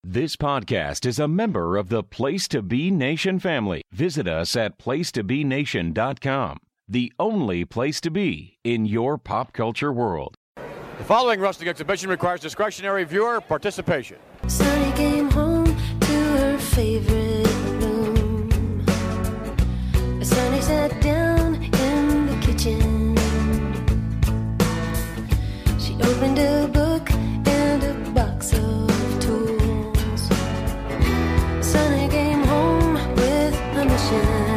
This podcast is a member of the Place to Be Nation family. Visit us at placetobenation.com, the only place to be in your pop culture world. The following wrestling exhibition requires discretionary viewer participation. Sonny came home to her favorite room. Sonny sat down in the kitchen. She opened a book and a box of tools. Sonny came home with a mission.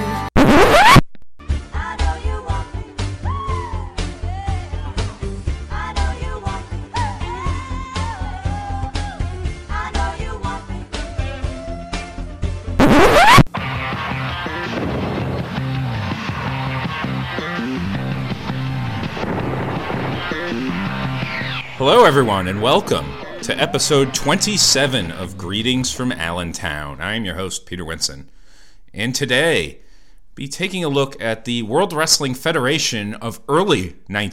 Hello, everyone, and welcome to episode 27 of Greetings from Allentown. I am your host, Peter Winson, and today, be taking a look at the World Wrestling Federation of early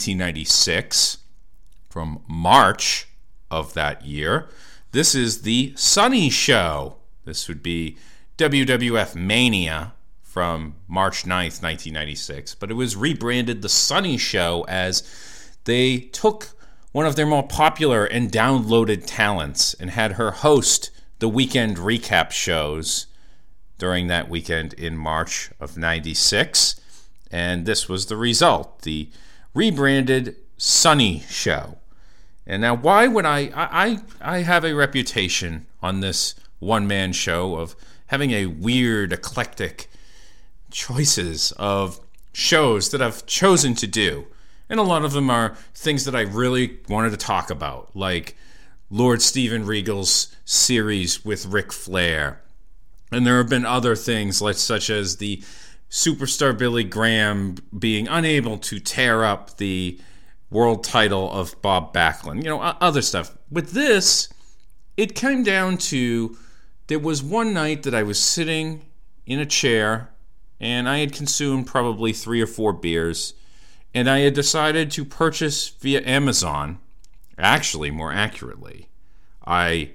1996, from March of that year. This is the Sunny Show. This would be WWF Mania from March 9th, 1996, but it was rebranded the Sunny Show as they took one of their more popular and downloaded talents and had her host the weekend recap shows during that weekend in March of 96. And this was the result, the rebranded Sunny Show. And now why would I have a reputation on this one-man show of having a weird, eclectic choices of shows that I've chosen to do. And a lot of them are things that I really wanted to talk about, like Lord Steven Regal's series with Ric Flair. And there have been other things, such as the superstar Billy Graham being unable to tear up the world title of Bob Backlund. Other stuff. With this, it came down to, there was one night that I was sitting in a chair, and I had consumed probably 3 or 4 beers, and I had decided to purchase via Amazon. Actually, more accurately, I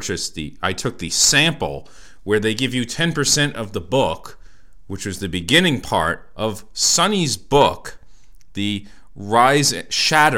took the sample where they give you 10% of the book, which was the beginning part of Sunny's book, The Rise and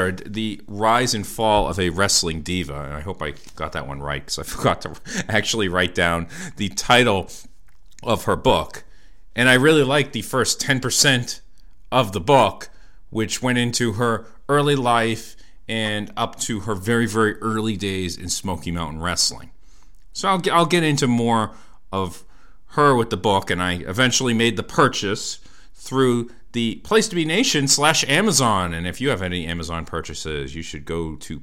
Fall of a Wrestling Diva. And I hope I got that one right, because I forgot to actually write down the title of her book. And I really liked the first 10% of the book, which went into her early life and up to her very, very early days in Smoky Mountain Wrestling. So I'll get into more of her with the book, and I eventually made the purchase through the Place to Be Nation /Amazon. And if you have any Amazon purchases, you should go to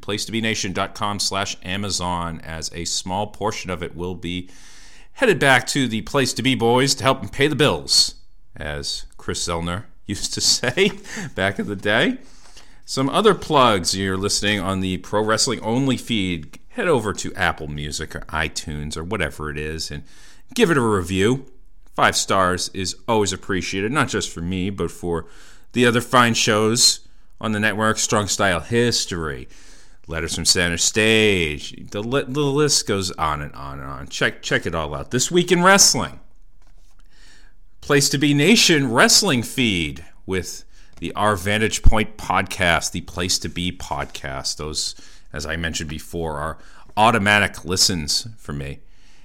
placetobenation.com/Amazon, as a small portion of it will be headed back to the Place to Be boys to help them pay the bills, as Chris Zellner used to say back in the day. Some other plugs. You're listening on the Pro Wrestling Only feed. Head over to Apple Music or iTunes or whatever it is and give it a review. 5 stars is always appreciated, not just for me, but for the other fine shows on the network. Strong Style History, Letters from Center Stage. The list goes on and on and on. Check it all out. This Week in Wrestling. Place to Be Nation wrestling feed with the Our Vantage Point podcast, the Place to Be podcast. Those, as I mentioned before, are automatic listens for me.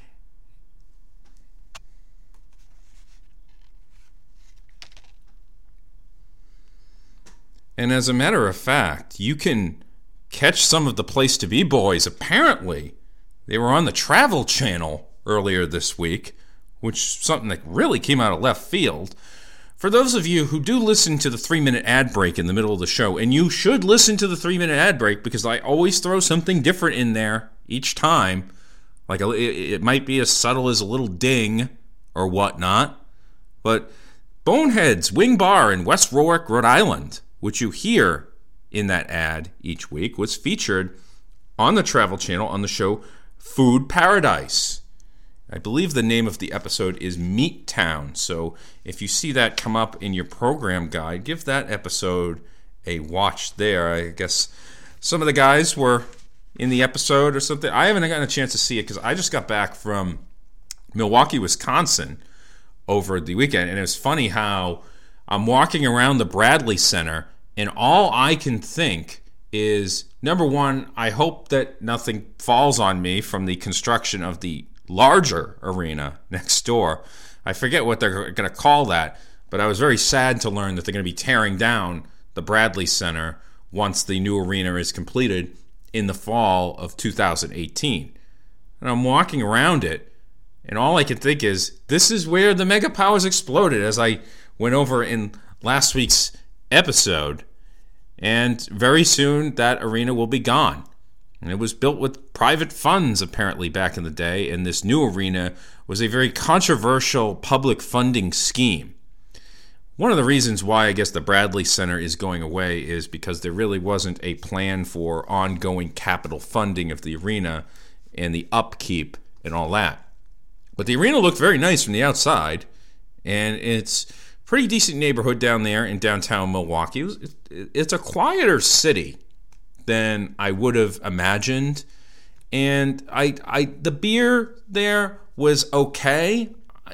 And as a matter of fact, you can catch some of the Place to Be boys. Apparently, they were on the Travel Channel earlier this week, which is something that really came out of left field. For those of you who do listen to the 3-minute ad break in the middle of the show, and you should listen to the 3-minute ad break because I always throw something different in there each time. Like it might be as subtle as a little ding or whatnot. But Bonehead's Wing Bar in West Warwick, Rhode Island, which you hear in that ad each week, was featured on the Travel Channel on the show Food Paradise. I believe the name of the episode is Meat Town. So if you see that come up in your program guide, give that episode a watch there. I guess some of the guys were in the episode or something. I haven't gotten a chance to see it because I just got back from Milwaukee, Wisconsin over the weekend, and it was funny how I'm walking around the Bradley Center, and all I can think is, number one, I hope that nothing falls on me from the construction of the larger arena next door. I forget what they're going to call that, but I was very sad to learn that they're going to be tearing down the Bradley Center once the new arena is completed in the fall of 2018. And I'm walking around it, and all I can think is, this is where the Mega Powers exploded, as I went over in last week's episode. And very soon, that arena will be gone. And it was built with private funds, apparently, back in the day. And this new arena was a very controversial public funding scheme. One of the reasons why I guess the Bradley Center is going away is because there really wasn't a plan for ongoing capital funding of the arena and the upkeep and all that. But the arena looked very nice from the outside, and it's a pretty decent neighborhood down there in downtown Milwaukee. It's a quieter city than I would have imagined, and the beer there was okay.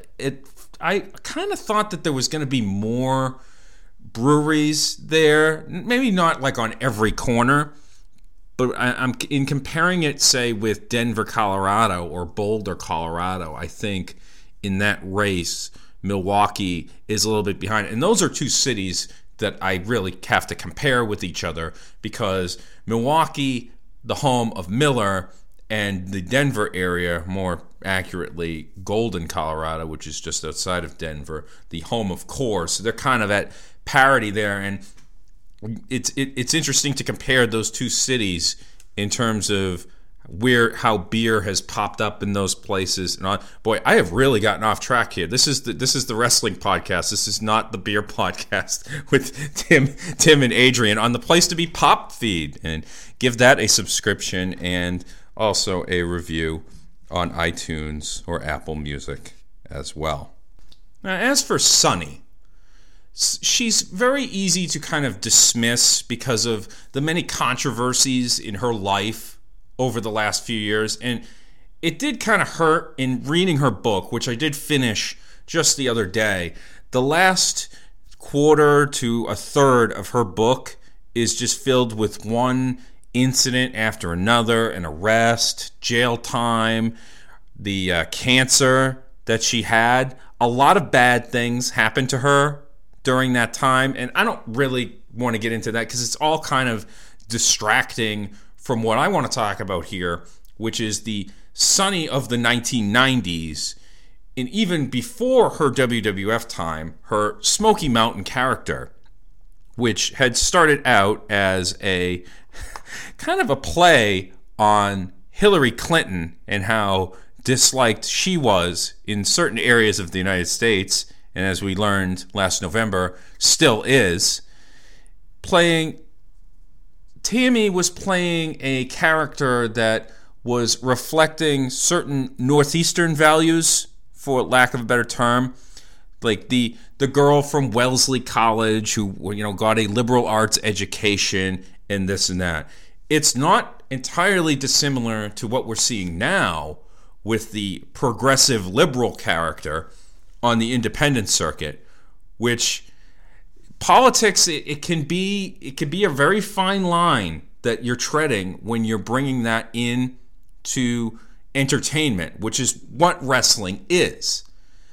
I kind of thought that there was going to be more breweries there, maybe not like on every corner, but I'm in comparing it, say, with Denver, Colorado, or Boulder, Colorado. I think in that race, Milwaukee is a little bit behind. And those are two cities that I really have to compare with each other, because Milwaukee, the home of Miller, and the Denver area, more accurately, Golden, Colorado, which is just outside of Denver, the home of Coors. So they're kind of at parity there, and it's interesting to compare those two cities in terms of how beer has popped up in those places. And boy, I have really gotten off track here. This is the wrestling podcast. This is not the beer podcast with Tim and Adrian on the Place to Be Pop feed. And give that a subscription and also a review on iTunes or Apple Music as well. Now, as for Sunny, she's very easy to kind of dismiss because of the many controversies in her life over the last few years. And it did kind of hurt in reading her book, which I did finish just the other day. The last quarter to a third of her book is just filled with one incident after another, an arrest, jail time, the cancer that she had. A lot of bad things happened to her during that time, and I don't really want to get into that because it's all kind of distracting from what I want to talk about here, which is the Sunny of the 1990s, and even before her WWF time, her Smoky Mountain character, which had started out as a kind of a play on Hillary Clinton and how disliked she was in certain areas of the United States, and as we learned last November, still is. Tammy was playing a character that was reflecting certain Northeastern values, for lack of a better term, like the girl from Wellesley College who got a liberal arts education and this and that. It's not entirely dissimilar to what we're seeing now with the progressive liberal character on the independent circuit, which politics, it can be a very fine line that you're treading when you're bringing that in to entertainment, which is what wrestling is.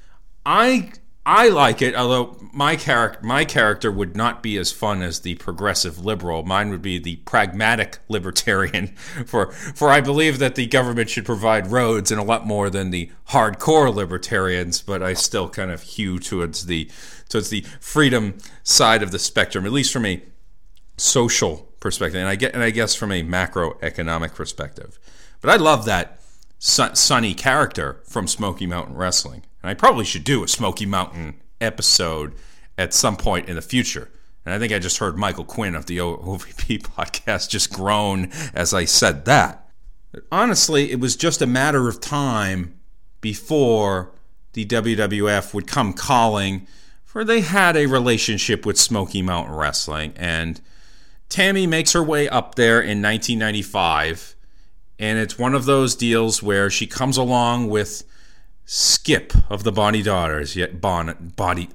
I like it, although my character would not be as fun as the progressive liberal. Mine would be the pragmatic libertarian, for I believe that the government should provide roads and a lot more than the hardcore libertarians, but I still kind of hew towards the freedom side of the spectrum, at least from a social perspective, and I guess from a macroeconomic perspective. But I love that Sunny character from Smoky Mountain Wrestling. And I probably should do a Smoky Mountain episode at some point in the future. And I think I just heard Michael Quinn of the OVP podcast just groan as I said that. But honestly, it was just a matter of time before the WWF would come calling, for they had a relationship with Smoky Mountain Wrestling. And Tammy makes her way up there in 1995 And it's one of those deals where she comes along with Skip of the Body Daughters, Body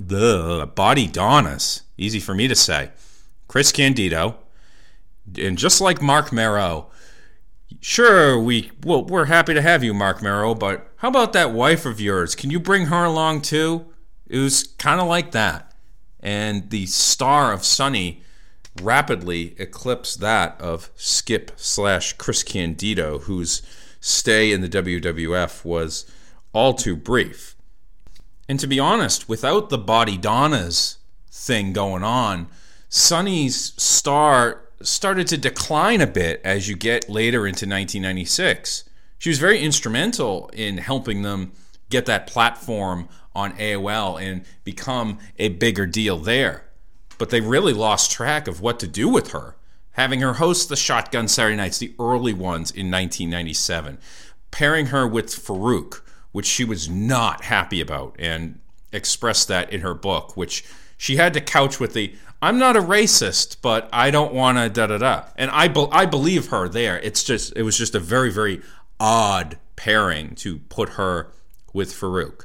Donnas, easy for me to say, Chris Candido, and just like Marc Mero, sure, we're happy to have you, Marc Mero, but how about that wife of yours? Can you bring her along too? It was kind of like that. And the star of Sunny rapidly eclipsed that of Skip/Chris Candido, whose stay in the WWF was all too brief. And to be honest, without the Body Donnas thing going on, Sunny's star started to decline a bit as you get later into 1996. She was very instrumental in helping them get that platform on AOL and become a bigger deal there. But they really lost track of what to do with her, having her host the Shotgun Saturday Nights, the early ones in 1997, pairing her with Farouk, which she was not happy about, and expressed that in her book, which she had to couch with the, I'm not a racist, but I don't want to da-da-da. And I believe her there. It was just a very, very odd pairing to put her with Farouk.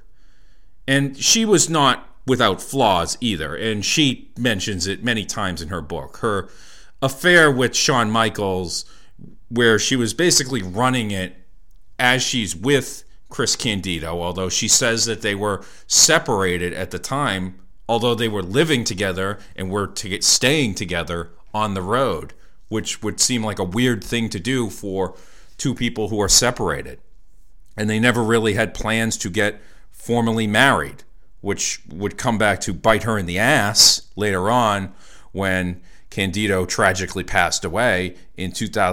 And she was not without flaws either, and she mentions it many times in her book. Her affair with Shawn Michaels, where she was basically running it as she's with Chris Candido, although she says that they were separated at the time, although they were living together and were staying together on the road, which would seem like a weird thing to do for two people who are separated. And they never really had plans to get formally married, which would come back to bite her in the ass later on when Candido tragically passed away in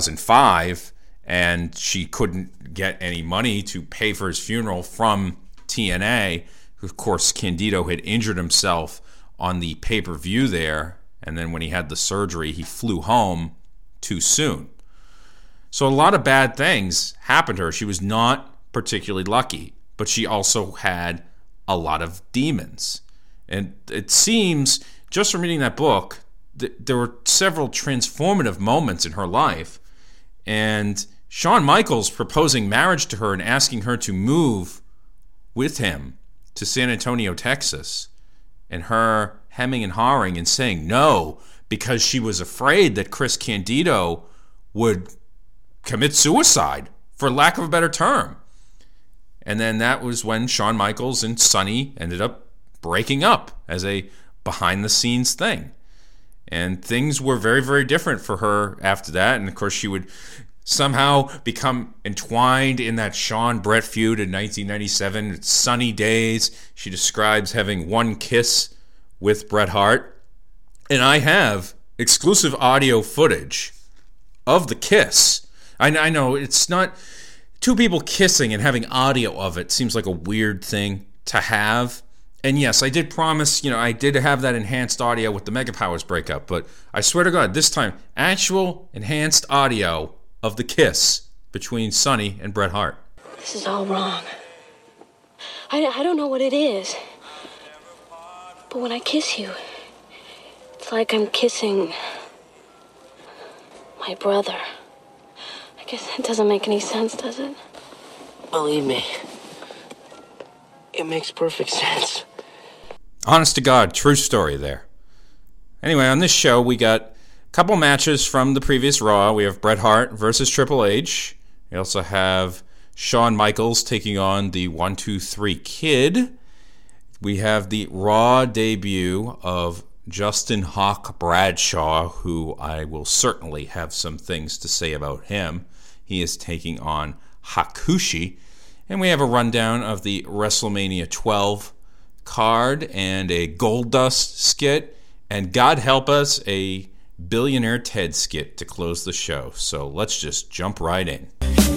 2005, and she couldn't get any money to pay for his funeral from TNA. Of course, Candido had injured himself on the pay-per-view there, and then when he had the surgery, he flew home too soon. So a lot of bad things happened to her. She was not particularly lucky, but she also had a lot of demons. And it seems, just from reading that book, there were several transformative moments in her life. And Shawn Michaels proposing marriage to her and asking her to move with him to San Antonio, Texas, and her hemming and hawing and saying no because she was afraid that Chris Candido would commit suicide, for lack of a better term. And then that was when Shawn Michaels and Sunny ended up breaking up as a behind-the-scenes thing. And things were very, very different for her after that. And, of course, she would somehow become entwined in that Shawn-Bret feud in 1997. It's sunny days. She describes having one kiss with Bret Hart. And I have exclusive audio footage of the kiss. I know it's not... Two people kissing and having audio of it seems like a weird thing to have. And yes, I did promise, I did have that enhanced audio with the Mega Powers breakup, but I swear to God, this time, actual enhanced audio of the kiss between Sunny and Bret Hart. This is all wrong. I don't know what it is. But when I kiss you, it's like I'm kissing my brother. I guess that doesn't make any sense, does it? Believe me, it makes perfect sense. Honest to God, true story there. Anyway, on this show, we got a couple matches from the previous Raw. We have Bret Hart versus Triple H. We also have Shawn Michaels taking on the 1-2-3 Kid. We have the Raw debut of Justin Hawk Bradshaw, who I will certainly have some things to say about him. He is taking on Hakushi. And we have a rundown of the WrestleMania 12 card and a Goldust skit. And God help us, a Billionaire Ted skit to close the show. So let's just jump right in.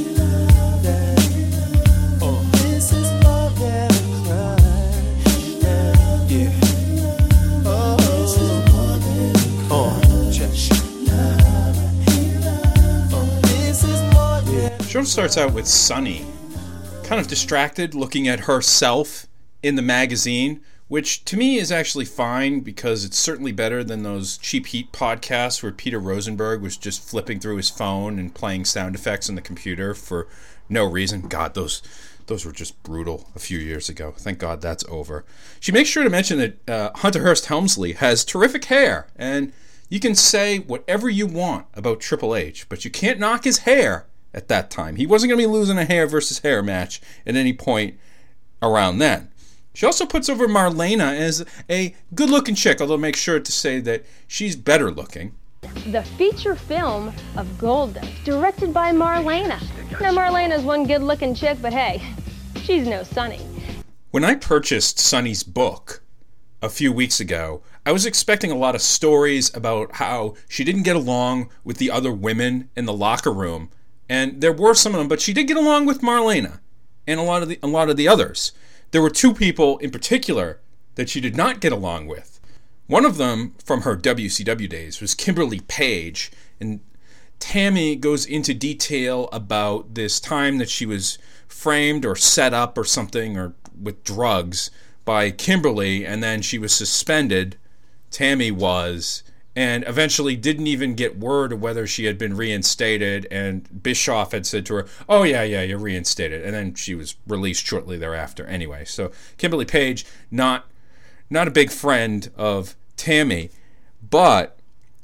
Show starts out with Sunny, kind of distracted, looking at herself in the magazine, which to me is actually fine because it's certainly better than those Cheap Heat podcasts where Peter Rosenberg was just flipping through his phone and playing sound effects on the computer for no reason. God, those were just brutal a few years ago. Thank God that's over. She makes sure to mention that Hunter Hearst Helmsley has terrific hair, and you can say whatever you want about Triple H, but you can't knock his hair at that time. He wasn't going to be losing a hair versus hair match at any point around then. She also puts over Marlena as a good-looking chick, although make sure to say that she's better looking. The feature film of Goldust, directed by Marlena. Now, Marlena's one good-looking chick, but hey, she's no Sunny. When I purchased Sunny's book a few weeks ago, I was expecting a lot of stories about how she didn't get along with the other women in the locker room, and there were some of them, but she did get along with Marlena and a lot of the others. There were two people in particular that she did not get along with. One of them, from her WCW days, was Kimberly Page, and Tammy goes into detail about this time that she was framed or set up or something or with drugs by Kimberly, and then she was suspended, Tammy was, and eventually didn't even get word of whether she had been reinstated, and Bischoff had said to her, oh yeah, you're reinstated, and then she was released shortly thereafter anyway. So Kimberly Page, not a big friend of Tammy, but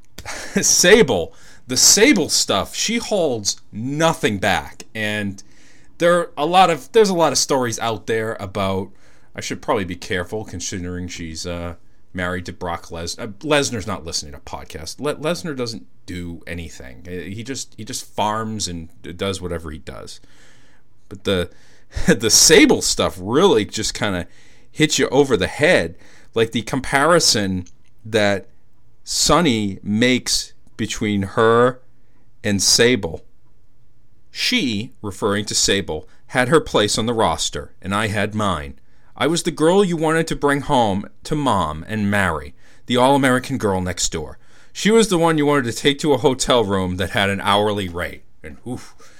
Sable, the Sable stuff, she holds nothing back, and there's a lot of stories out there about, I should probably be careful considering she's married to Brock Lesnar. Lesnar's not listening to podcasts. Lesnar doesn't do anything. He just farms and does whatever he does. But the Sable stuff really just kind of hits you over the head, like the comparison that Sunny makes between her and Sable. She, referring to Sable, had her place on the roster, and I had mine. I was the girl you wanted to bring home to Mom and marry, the all-American girl next door. She was the one you wanted to take to a hotel room that had an hourly rate. And ooh,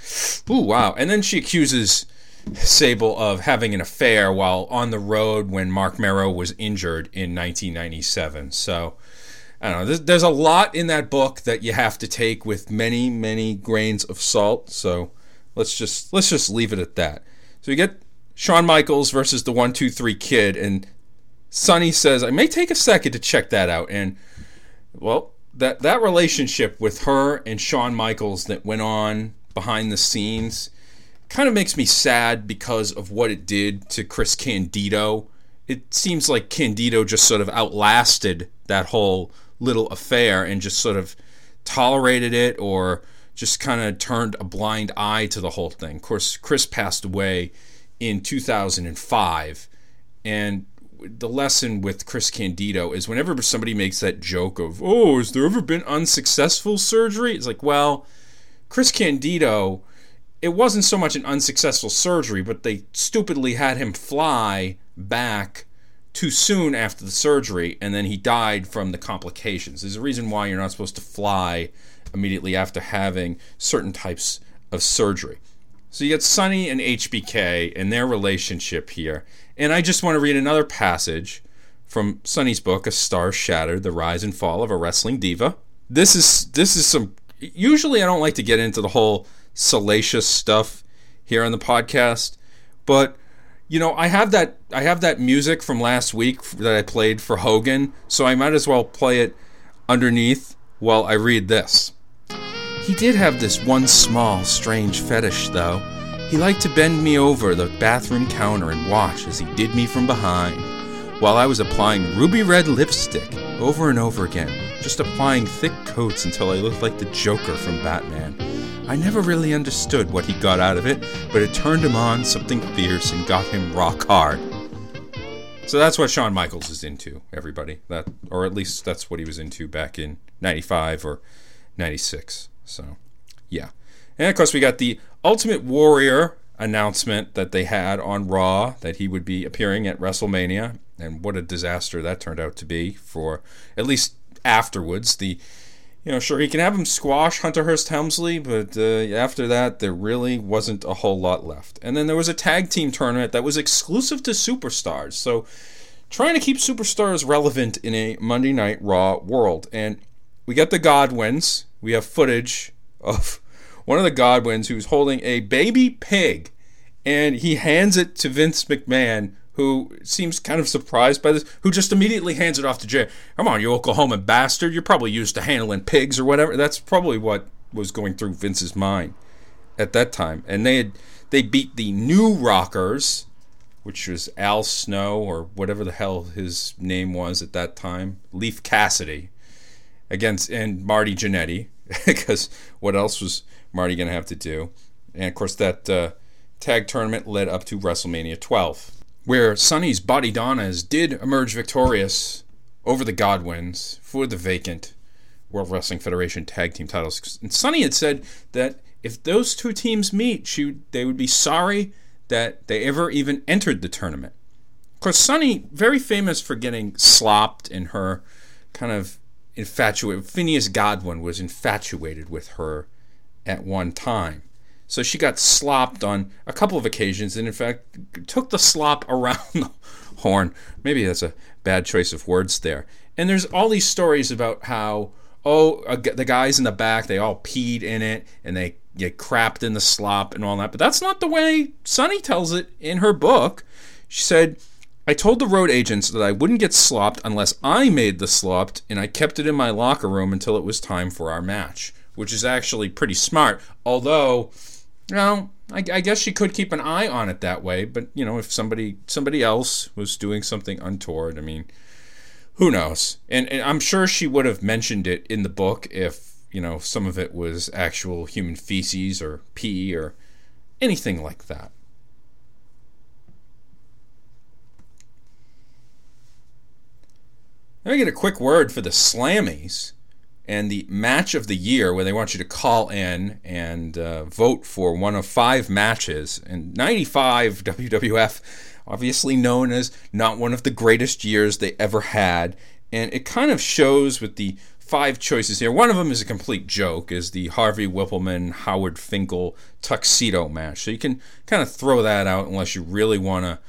wow. And then she accuses Sable of having an affair while on the road when Mark Mero was injured in 1997. So, I don't know. There's a lot in that book that you have to take with many, many grains of salt. So let's just leave it at that. So you get Shawn Michaels versus the 1-2-3 Kid, and Sunny says, I may take a second to check that out. And, well, that relationship with her and Shawn Michaels that went on behind the scenes kind of makes me sad because of what it did to Chris Candido. It seems like Candido just sort of outlasted that whole little affair and just sort of tolerated it or just kind of turned a blind eye to the whole thing. Of course, Chris passed away in 2005, and the lesson with Chris Candido is whenever somebody makes that joke of, oh, has there ever been unsuccessful surgery? It's like, well, Chris Candido, it wasn't so much an unsuccessful surgery, but they stupidly had him fly back too soon after the surgery, and then he died from the complications. There's a reason why you're not supposed to fly immediately after having certain types of surgery. So you get Sunny and HBK and their relationship here. And I just want to read another passage from Sunny's book, A Star Shattered, The Rise and Fall of a Wrestling Diva. This is some... Usually I don't like to get into the whole salacious stuff here on the podcast, but, you know, I have that music from last week that I played for Hogan, so I might as well play it underneath while I read this. He did have this one small, strange fetish, though. He liked to bend me over the bathroom counter and watch as he did me from behind, while I was applying ruby red lipstick over and over again, just applying thick coats until I looked like the Joker from Batman. I never really understood what he got out of it, but it turned him on something fierce and got him rock hard. So that's what Shawn Michaels is into, everybody. Or at least that's what he was into back in 95 or 96. So, yeah. And, of course, we got the Ultimate Warrior announcement that they had on Raw, that he would be appearing at WrestleMania. And what a disaster that turned out to be for, at least afterwards. Sure, he can have him squash Hunter Hearst Helmsley, but after that, there really wasn't a whole lot left. And then there was a tag team tournament that was exclusive to superstars. So trying to keep superstars relevant in a Monday Night Raw world. And we get the Godwins. We have footage of one of the Godwins who's holding a baby pig, and he hands it to Vince McMahon, who seems kind of surprised by this, who just immediately hands it off to Jay. Come on, you Oklahoma bastard. You're probably used to handling pigs or whatever. That's probably what was going through Vince's mind at that time. And they beat the New Rockers, which was Al Snow, or whatever the hell his name was at that time, Leif Cassidy, and Marty Jannetty, because what else was Marty going to have to do? And, of course, that tag tournament led up to WrestleMania 12. Where Sonny's Body Donnas did emerge victorious over the Godwins for the vacant World Wrestling Federation tag team titles. And Sonny had said that if those two teams meet, they would be sorry that they ever even entered the tournament. Of course, Sonny, very famous for getting slopped in her kind of infatuated. Phineas Godwin was infatuated with her at one time. So she got slopped on a couple of occasions, and in fact took the slop around the horn. Maybe that's a bad choice of words there. And there's all these stories about how, the guys in the back, they all peed in it, and they get crapped in the slop and all that. But that's not the way Sonny tells it in her book. She said, I told the road agents that I wouldn't get slopped unless I made the slop, and I kept it in my locker room until it was time for our match, which is actually pretty smart, although... Well, I guess she could keep an eye on it that way, but, if somebody else was doing something untoward, I mean, who knows? And I'm sure she would have mentioned it in the book if, some of it was actual human feces or pee or anything like that. Let me get a quick word for the Slammies. And the match of the year, where they want you to call in and vote for one of 5 matches. And 95 WWF, obviously known as not one of the greatest years they ever had. And it kind of shows with the 5 choices here. One of them is a complete joke, is the Harvey Whippleman, Howard Finkel tuxedo match. So you can kind of throw that out unless you really want to...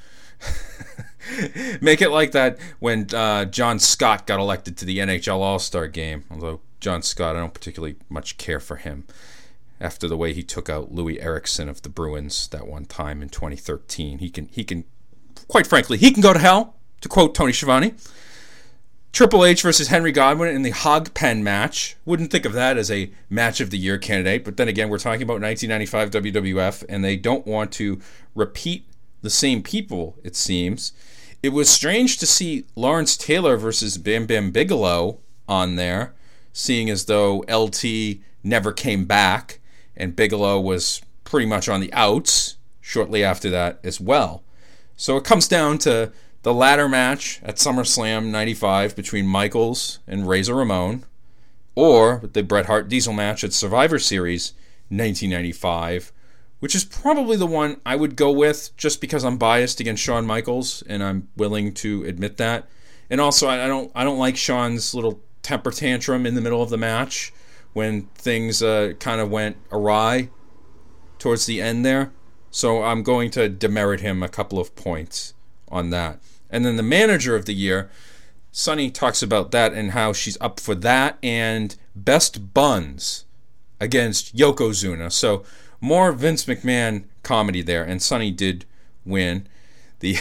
Make it like that when John Scott got elected to the NHL All-Star game. Although John Scott, I don't particularly much care for him after the way he took out Louis Erickson of the Bruins that one time in 2013. He can, quite frankly, he can go to hell, to quote Tony Schiavone. Triple H versus Henry Godwin in the Hog Pen match. Wouldn't think of that as a match of the year candidate, but then again, we're talking about 1995 WWF, and they don't want to repeat the same people, it seems. It was strange to see Lawrence Taylor versus Bam Bam Bigelow on there, seeing as though LT never came back, and Bigelow was pretty much on the outs shortly after that as well. So it comes down to the ladder match at SummerSlam 95 between Michaels and Razor Ramon, or the Bret Hart Diesel match at Survivor Series 1995, which is probably the one I would go with just because I'm biased against Shawn Michaels, and I'm willing to admit that. And also, I don't like Shawn's little temper tantrum in the middle of the match when things kind of went awry towards the end there. So I'm going to demerit him a couple of points on that. And then the manager of the year, Sonny talks about that and how she's up for that and Best Buns against Yokozuna. So more Vince McMahon comedy there, and Sonny did win the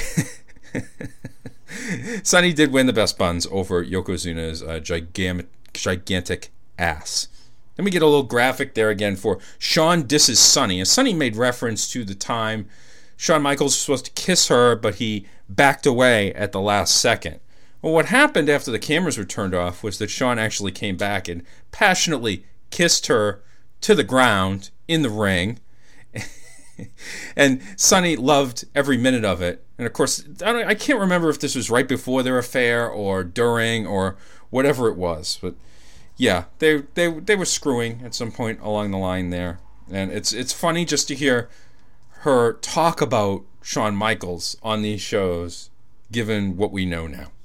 Sonny did win the Best Buns over Yokozuna's gigantic ass. Then we get a little graphic there again for Shawn disses Sonny. And Sonny made reference to the time Shawn Michaels was supposed to kiss her, but he backed away at the last second. Well, what happened after the cameras were turned off was that Shawn actually came back and passionately kissed her to the ground in the ring. And Sonny loved every minute of it. And of course, I can't remember if this was right before their affair or during or whatever it was. But yeah, they were screwing at some point along the line there. And it's funny just to hear her talk about Shawn Michaels on these shows, given what we know now.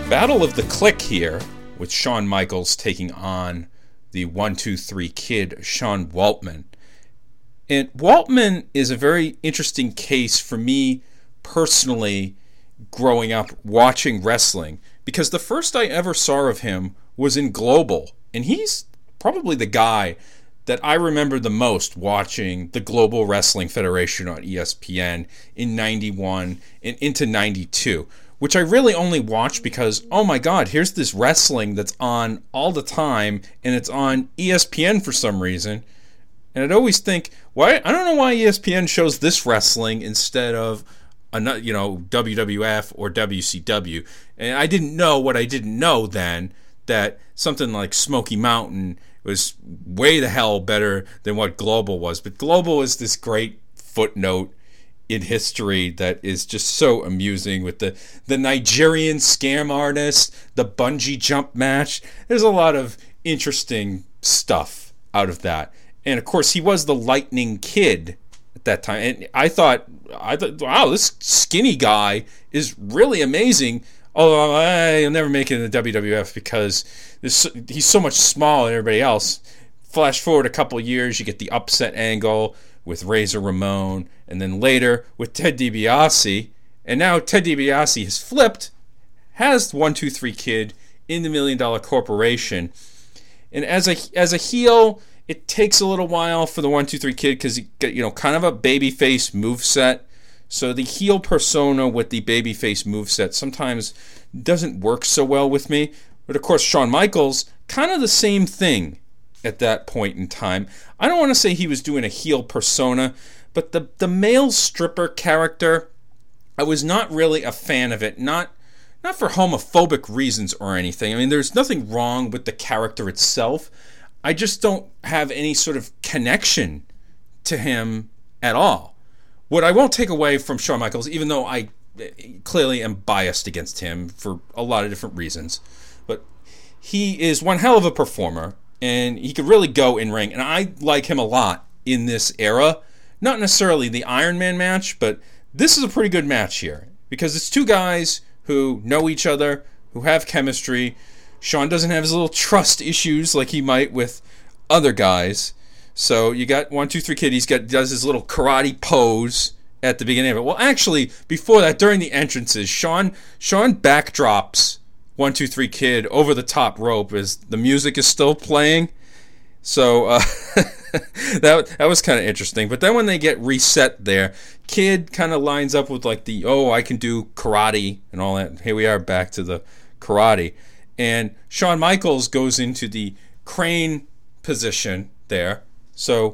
Battle of the Click here, with Shawn Michaels taking on the 1-2-3 Kid, Sean Waltman. And Waltman is a very interesting case for me personally growing up watching wrestling, because the first I ever saw of him was in Global, and he's probably the guy that I remember the most watching the Global Wrestling Federation on ESPN in 91 and into 92, which I really only watched because, oh my God, here's this wrestling that's on all the time, and it's on ESPN for some reason. And I'd always think, why? I don't know why ESPN shows this wrestling instead of, WWF or WCW. And I didn't know what I didn't know then, that something like Smoky Mountain was way the hell better than what Global was. But Global is this great footnote in history that is just so amusing with the Nigerian scam artist, the bungee jump match. There's a lot of interesting stuff out of that. And of course, he was the Lightning Kid at that time. And I thought, wow, this skinny guy is really amazing. Although I'll never make it in the WWF because he's so much smaller than everybody else. Flash forward a couple years, you get the upset angle with Razor Ramon, and then later with Ted DiBiase. And now Ted DiBiase has flipped, has 1-2-3 Kid in the $1 Million Corporation. And as a heel, it takes a little while for the 1-2-3 Kid because he got, kind of a babyface moveset. So the heel persona with the babyface moveset sometimes doesn't work so well with me. But of course, Shawn Michaels, kind of the same thing at that point in time. I don't want to say he was doing a heel persona, but the male stripper character, I was not really a fan of it. Not for homophobic reasons or anything. I mean, there's nothing wrong with the character itself. I just don't have any sort of connection to him at all. What I won't take away from Shawn Michaels, even though I clearly am biased against him for a lot of different reasons, but he is one hell of a performer, and he could really go in ring, and I like him a lot in this era. Not necessarily the Iron Man match, but this is a pretty good match here, because it's two guys who know each other, who have chemistry. Shawn doesn't have his little trust issues like he might with other guys. So you got 1-2-3 Kid. Does his little karate pose at the beginning of it. Well, actually, before that, during the entrances, Shawn backdrops 1-2-3 Kid over the top rope as the music is still playing. So that was kind of interesting. But then when they get reset there, Kid kind of lines up with like I can do karate and all that. Here we are back to the karate. And Shawn Michaels goes into the crane position there. So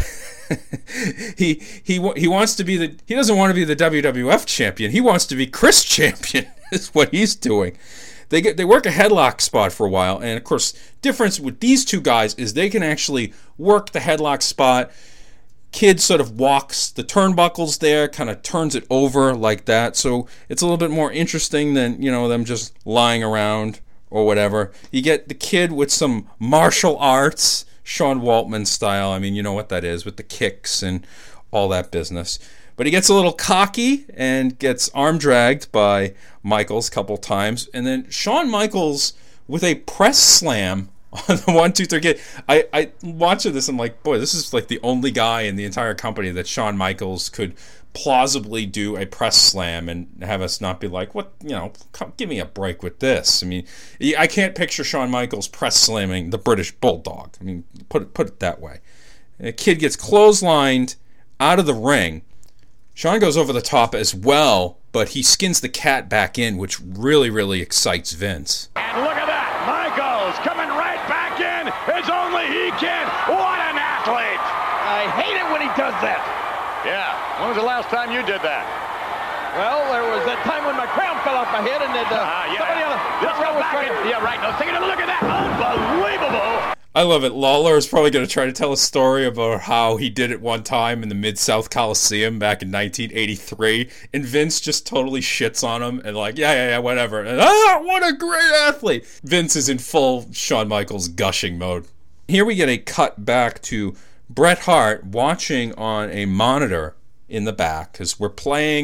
he wants to be he doesn't want to be the WWF champion. He wants to be Chris champion is what he's doing. They work a headlock spot for a while, and of course, difference with these two guys is they can actually work the headlock spot. Kid sort of walks the turnbuckles there, kind of turns it over like that, so it's a little bit more interesting than them just lying around or whatever. You get the Kid with some martial arts, Sean Waltman style. I mean, you know what that is with the kicks and all that business. But he gets a little cocky and gets arm dragged by Michaels a couple times. And then Shawn Michaels with a press slam on the 1-2-3 Kid. I watching this, I'm like, boy, this is like the only guy in the entire company that Shawn Michaels could plausibly do a press slam and have us not be like, what, give me a break with this. I mean, I can't picture Shawn Michaels press slamming the British Bulldog. I mean, put it that way. The Kid gets clotheslined out of the ring. Shawn goes over the top as well, but he skins the cat back in, which really, really excites Vince. And look at that. Michaels coming right back in as only he can. What an athlete. I hate it when he does that. Yeah. When was the last time you did that? Well, there was that time when my crown fell off my head and somebody on the front row was trying to... Yeah, right. Now, take a look at that. Unbelievable. I love it. Lawler is probably going to try to tell a story about how he did it one time in the Mid-South Coliseum back in 1983, and Vince just totally shits on him and like, yeah, whatever. And, what a great athlete. Vince is in full Shawn Michaels gushing mode. Here we get a cut back to Bret Hart watching on a monitor in the back, because we're playing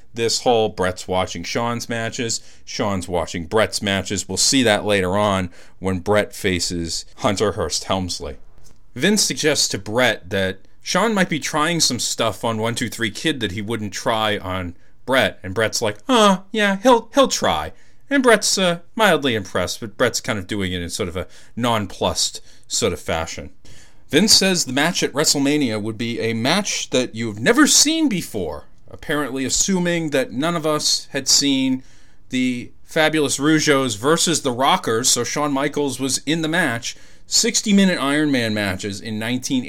this whole Brett's watching Shawn's matches, Shawn's watching Brett's matches. We'll see that later on when Brett faces Hunter Hearst Helmsley. Vince suggests to Brett that Shawn might be trying some stuff on 1-2-3 Kid that he wouldn't try on Brett, and Brett's like, yeah, he'll try. And Brett's mildly impressed, but Brett's kind of doing it in sort of a nonplussed sort of fashion. Vince says the match at WrestleMania would be a match that you've never seen before, apparently assuming that none of us had seen the Fabulous Rougeaus versus the Rockers, so Shawn Michaels was in the match. 60-minute Iron Man matches in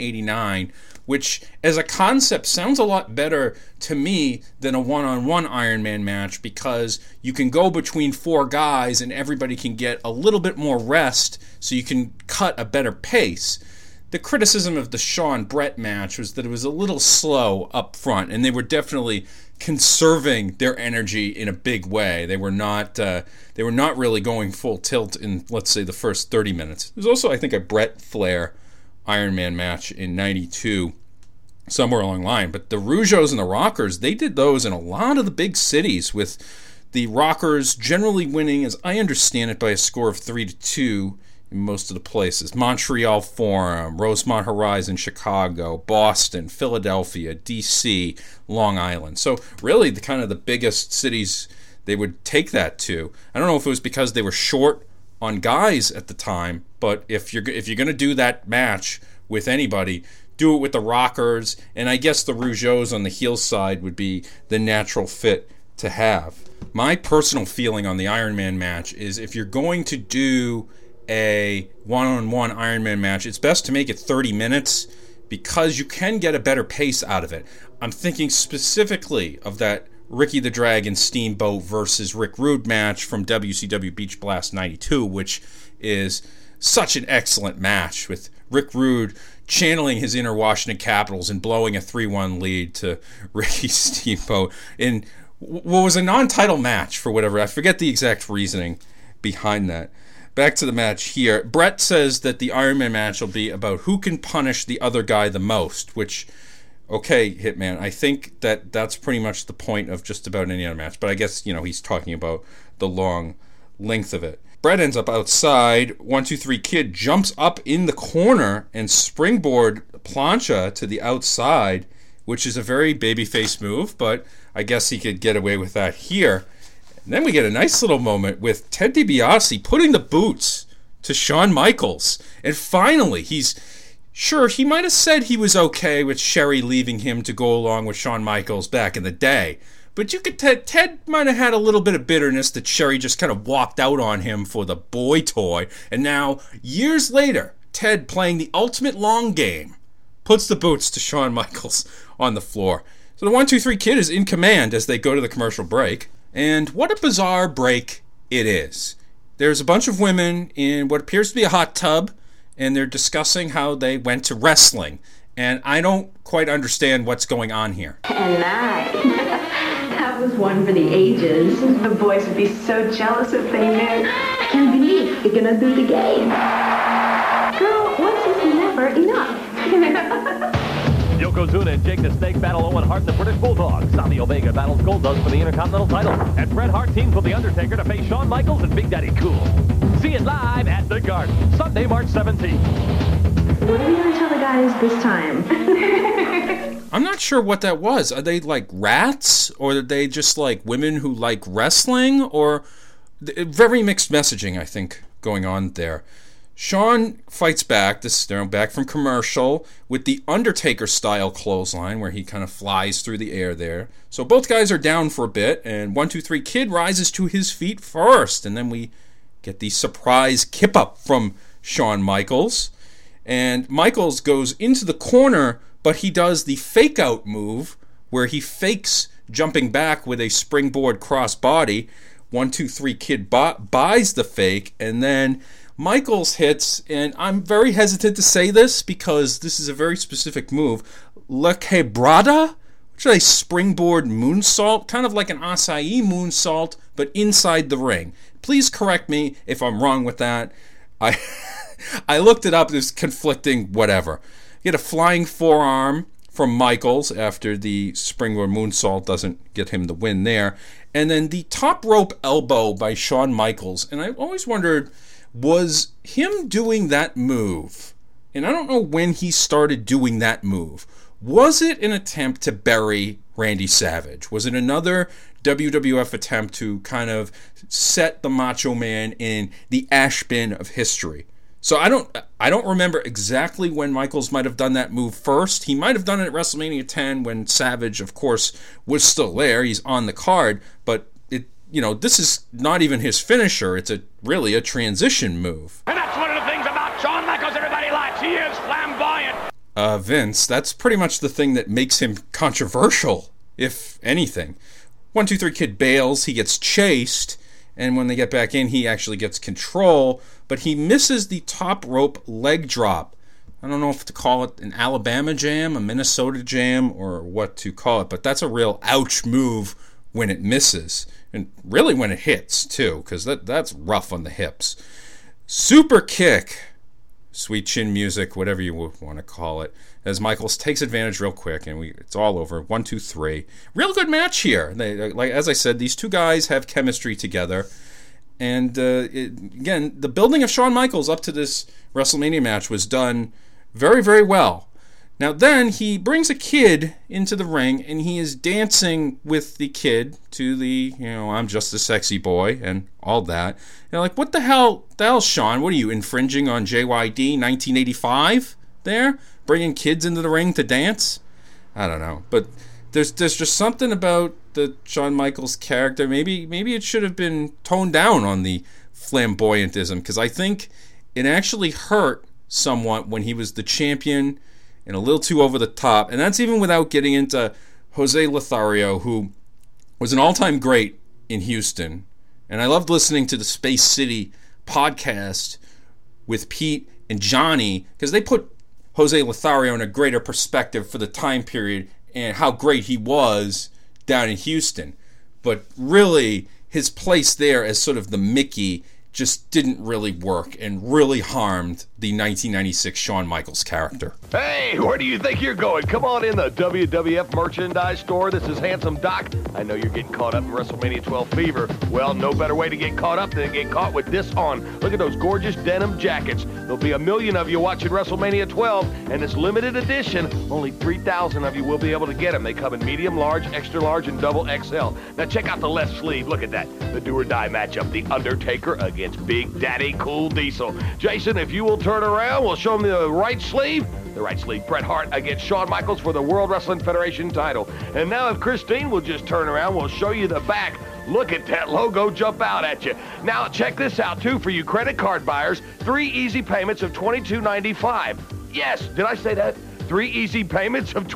1989, which as a concept sounds a lot better to me than a one-on-one Iron Man match, because you can go between 4 guys and everybody can get a little bit more rest, so you can cut a better pace. The criticism of the Shawn-Brett match was that it was a little slow up front, and they were definitely conserving their energy in a big way. They were not really going full tilt in, let's say, the first 30 minutes. There's also, I think, a Brett Flair Iron Man match in 92, somewhere along the line. But the Rougeaus and the Rockers, they did those in a lot of the big cities, with the Rockers generally winning, as I understand it, by a score of 3-2 in most of the places. Montreal Forum, Rosemont Horizon, Chicago, Boston, Philadelphia, D.C., Long Island. So really the biggest cities they would take that to. I don't know if it was because they were short on guys at the time, but if you're going to do that match with anybody, do it with the Rockers, and I guess the Rougeaus on the heel side would be the natural fit to have. My personal feeling on the Iron Man match is if you're going to do a one-on-one Iron Man match, it's best to make it 30 minutes because you can get a better pace out of it. I'm thinking specifically of that Ricky the Dragon Steamboat versus Rick Rude match from WCW Beach Blast 92, which is such an excellent match, with Rick Rude channeling his inner Washington Capitals and blowing a 3-1 lead to Ricky Steamboat in what was a non-title match for whatever. I forget the exact reasoning behind that. Back to the match here. Brett says that the Iron Man match will be about who can punish the other guy the most, which, okay, Hitman, I think that's pretty much the point of just about any other match, but I guess, he's talking about the long length of it. Brett ends up outside. 1-2-3 Kid jumps up in the corner and springboard plancha to the outside, which is a very babyface move, but I guess he could get away with that here. And then we get a nice little moment with Ted DiBiase putting the boots to Shawn Michaels. And finally, he might have said he was okay with Sherry leaving him to go along with Shawn Michaels back in the day. But you could Ted might have had a little bit of bitterness that Sherry just kind of walked out on him for the boy toy. And now, years later, Ted, playing the ultimate long game, puts the boots to Shawn Michaels on the floor. So the 1-2-3 Kid is in command as they go to the commercial break. And what a bizarre break it is. There's a bunch of women in what appears to be a hot tub, and they're discussing how they went to wrestling. And I don't quite understand what's going on here. And that was one for the ages. The boys would be so jealous if they knew. I can't believe you're gonna do the game. Girl, once is never enough. Yokozuna and Jake the Snake battle Owen Hart and the British Bulldog. Sammy Omega battles Goldust for the Intercontinental title. And Bret Hart teams with The Undertaker to face Shawn Michaels and Big Daddy Cool. See it live at the Garden, Sunday, March 17th. What are we going to tell the guys this time? I'm not sure what that was. Are they like rats? Or are they just like women who like wrestling? Or very mixed messaging, I think, going on there. Shawn fights back, back from commercial, with the Undertaker-style clothesline, where he kind of flies through the air there. So both guys are down for a bit, and 1-2-3 Kid rises to his feet first, and then we get the surprise kip-up from Shawn Michaels. And Michaels goes into the corner, but he does the fake-out move, where he fakes jumping back with a springboard crossbody. 1-2-3 Kid buys the fake, and then Michaels hits, and I'm very hesitant to say this because this is a very specific move, La Quebrada, which is a springboard moonsault, kind of like an acai moonsault, but inside the ring. Please correct me if I'm wrong with that. I looked it up, there's conflicting whatever. You get a flying forearm from Michaels after the springboard moonsault doesn't get him the win there. And then the top rope elbow by Shawn Michaels. And I always wondered, was him doing that move, and I don't know when he started doing that move, was it an attempt to bury Randy Savage? Was it another WWF attempt to kind of set the Macho Man in the ash bin of history? So I don't remember exactly when Michaels might have done that move first. He might have done it at WrestleMania 10 when Savage, of course, was still there. He's on the card, but this is not even his finisher. It's really a transition move. And that's one of the things about Shawn Michaels everybody likes. He is flamboyant. Vince, that's pretty much the thing that makes him controversial, if anything. 1, 2, 3 Kid bails, he gets chased, and when they get back in, he actually gets control, but he misses the top rope leg drop. I don't know if to call it an Alabama jam, a Minnesota jam, or what to call it, but that's a real ouch move when it misses. And really when it hits, too, because that's rough on the hips. Super kick, sweet chin music, whatever you want to call it, as Michaels takes advantage real quick, and it's all over. 1, 2, 3. Real good match here. As I said, these two guys have chemistry together. And again, the building of Shawn Michaels up to this WrestleMania match was done very, very well. Now then, he brings a kid into the ring, and he is dancing with the kid to the, I'm just a sexy boy, and all that. Like, what the hell, Shawn? What are you, infringing on JYD 1985 there? Bringing kids into the ring to dance? I don't know. But there's just something about the Shawn Michaels character. Maybe it should have been toned down on the flamboyantism, because I think it actually hurt somewhat when he was the champion and a little too over the top. And that's even without getting into Jose Lothario, who was an all-time great in Houston. And I loved listening to the Space City podcast with Pete and Johnny, because they put Jose Lothario in a greater perspective for the time period and how great he was down in Houston. But really, his place there as sort of the Mickey just didn't really work and really harmed the 1996 Shawn Michaels character. Hey, where do you think you're going? Come on in the WWF merchandise store. This is Handsome Doc. I know you're getting caught up in WrestleMania 12 fever. Well, no better way to get caught up than to get caught with this on. Look at those gorgeous denim jackets. There'll be 1 million of you watching WrestleMania 12, and it's limited edition. Only 3,000 of you will be able to get them. They come in medium, large, extra large, and double XL. Now check out the left sleeve. Look at that. The do or die matchup. The Undertaker against Big Daddy Cool Diesel. Jason, if you will turn around, we'll show them the right sleeve. The right sleeve, Bret Hart against Shawn Michaels for the World Wrestling Federation title. And now if Christine will just turn around, we'll show you the back. Look at that logo jump out at you. Now check this out too for you credit card buyers. 3 easy payments of $22.95. Yes, did I say that? 3 easy payments of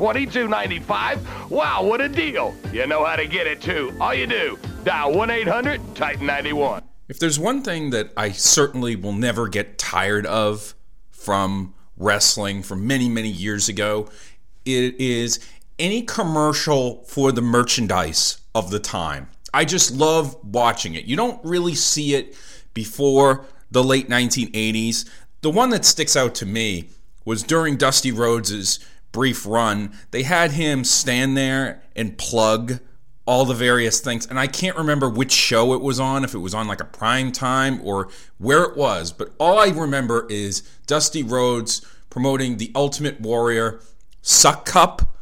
$22.95? Wow, what a deal. You know how to get it too. All you do, dial 1-800-TITAN-91. If there's one thing that I certainly will never get tired of from wrestling from many, many years ago, it is any commercial for the merchandise of the time. I just love watching it. You don't really see it before the late 1980s. The one that sticks out to me was during Dusty Rhodes' brief run. They had him stand there and plug all the various things, and I can't remember which show it was on, if it was on like a prime time or where it was, but all I remember is Dusty Rhodes promoting the Ultimate Warrior Suck Cup,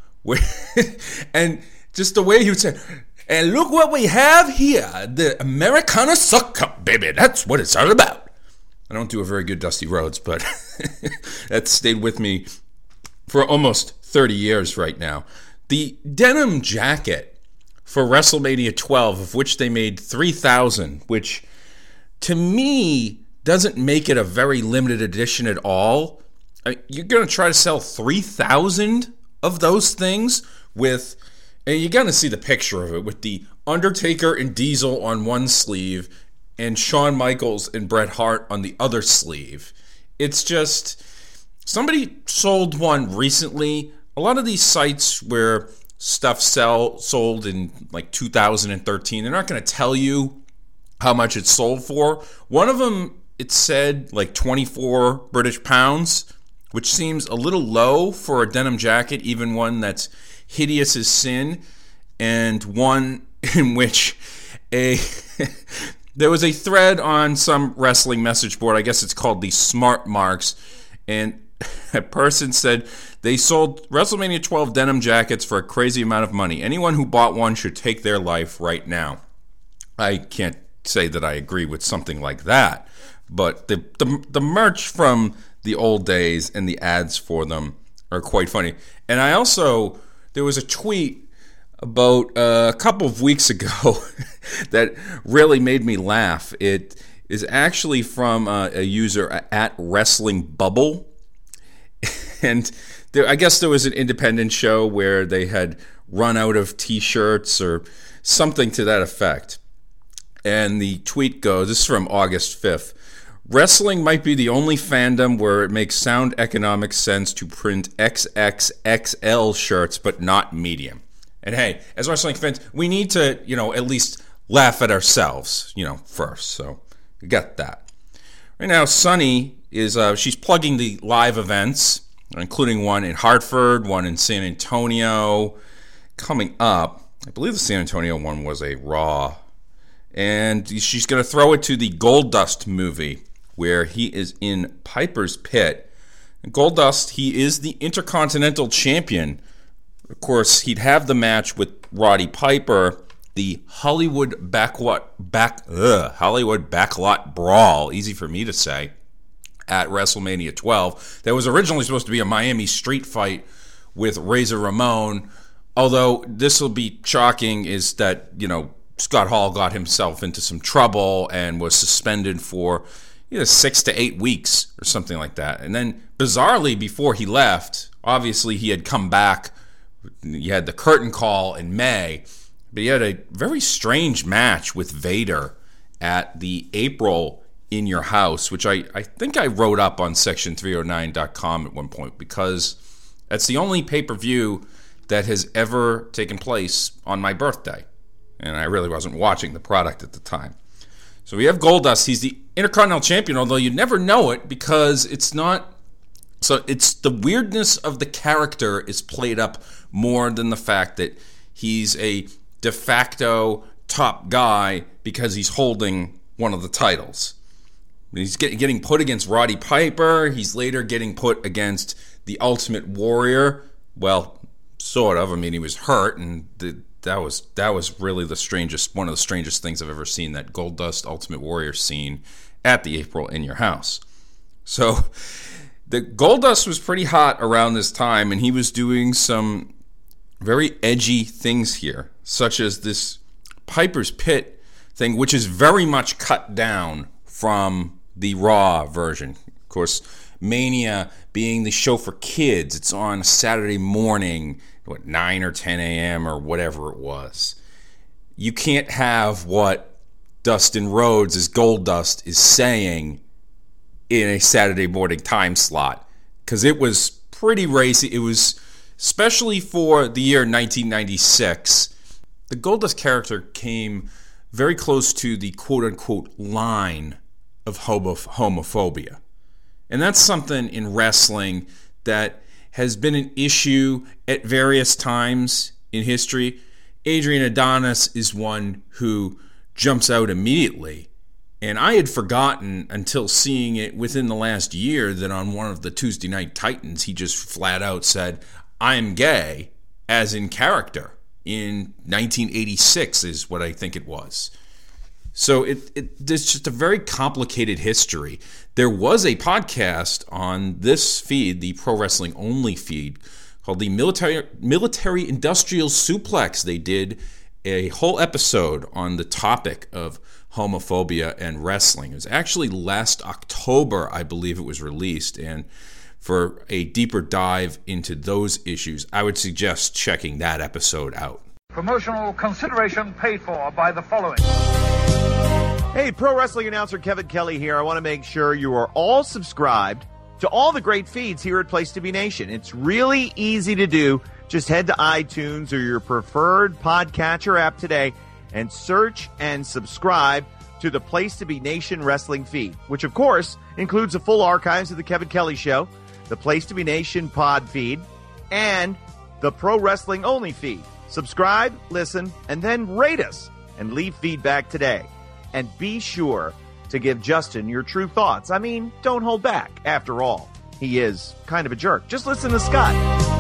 and just the way he would say, and look what we have here, the Americana Suck Cup, baby, that's what it's all about. I don't do a very good Dusty Rhodes, but that stayed with me for almost 30 years right now. The denim jacket for WrestleMania 12, of which they made 3,000, which to me doesn't make it a very limited edition at all. You're going to try to sell 3,000 of those things with, and you're going to see the picture of it, with the Undertaker and Diesel on one sleeve and Shawn Michaels and Bret Hart on the other sleeve. It's just, somebody sold one recently. A lot of these sites where stuff sold in like 2013, they're not going to tell you how much it sold for. One of them, it said like 24 British pounds which seems a little low for a denim jacket, even one that's hideous as sin, and one in which there was a thread on some wrestling message board, I guess it's called the Smart Marks, and a person said they sold WrestleMania 12 denim jackets for a crazy amount of money. Anyone who bought one should take their life right now. I can't say that I agree with something like that, but the merch from the old days and the ads for them are quite funny. And there was a tweet about a couple of weeks ago that really made me laugh. It is actually from a user at Wrestling Bubble. And I guess there was an independent show where they had run out of T-shirts or something to that effect. And the tweet goes, this is from August 5th, wrestling might be the only fandom where it makes sound economic sense to print XXXL shirts, but not medium. And hey, as wrestling fans, we need to, at least laugh at ourselves, first. So we got that. Right now, Sunny is, she's plugging the live events, including one in Hartford, one in San Antonio. Coming up, I believe the San Antonio one was a Raw. And she's going to throw it to the Goldust movie, where he is in Piper's Pit. And Goldust, he is the Intercontinental Champion. Of course, he'd have the match with Roddy Piper, the Hollywood Backlot Brawl, easy for me to say, at WrestleMania 12. That was originally supposed to be a Miami street fight with Razor Ramon. Although this will be shocking is that, Scott Hall got himself into some trouble and was suspended for 6 to 8 weeks or something like that. And then, bizarrely, before he left, obviously he had come back. He had the curtain call in May, but he had a very strange match with Vader at the April In Your House, which I think I wrote up on section309.com at one point, because that's the only pay-per-view that has ever taken place on my birthday. And I really wasn't watching the product at the time. So we have Goldust. He's the Intercontinental Champion, although you never know it because it's not. So it's the weirdness of the character is played up more than the fact that he's a de facto top guy because he's holding one of the titles. He's getting put against Roddy Piper. He's later getting put against the Ultimate Warrior. Well, sort of. I mean, he was hurt, and that was really one of the strangest things I've ever seen, that Goldust Ultimate Warrior scene at the April In Your House. So the Goldust was pretty hot around this time, and he was doing some very edgy things here, such as this Piper's Pit thing, which is very much cut down from the Raw version. Of course, Mania being the show for kids, it's on a Saturday morning, 9 or 10 a.m. or whatever it was. You can't have what Dustin Rhodes as Goldust is saying in a Saturday morning time slot, because it was pretty racy. It was, especially for the year 1996, the Goldust character came very close to the quote-unquote line of homophobia. And that's something in wrestling that has been an issue at various times in history. Adrian Adonis is one who jumps out immediately. And I had forgotten until seeing it within the last year that on one of the Tuesday Night Titans, he just flat out said, "I'm gay," as in character. In 1986 is what I think it was. So there's just a very complicated history. There was a podcast on this feed, the Pro Wrestling Only feed, called the Military Industrial Suplex. They did a whole episode on the topic of homophobia and wrestling. It was actually last October, I believe it was released. And for a deeper dive into those issues, I would suggest checking that episode out. Promotional consideration paid for by the following. Hey, pro wrestling announcer Kevin Kelly here. I want to make sure you are all subscribed to all the great feeds here at Place to Be Nation. It's really easy to do. Just head to iTunes or your preferred podcatcher app today and search and subscribe to the Place to Be Nation wrestling feed, which of course includes the full archives of the Kevin Kelly Show, the Place to Be Nation pod feed, and the Pro Wrestling Only feed. Subscribe, listen, and then rate us and leave feedback today. And be sure to give Justin your true thoughts. I mean, don't hold back. After all, he is kind of a jerk. Just listen to Scott.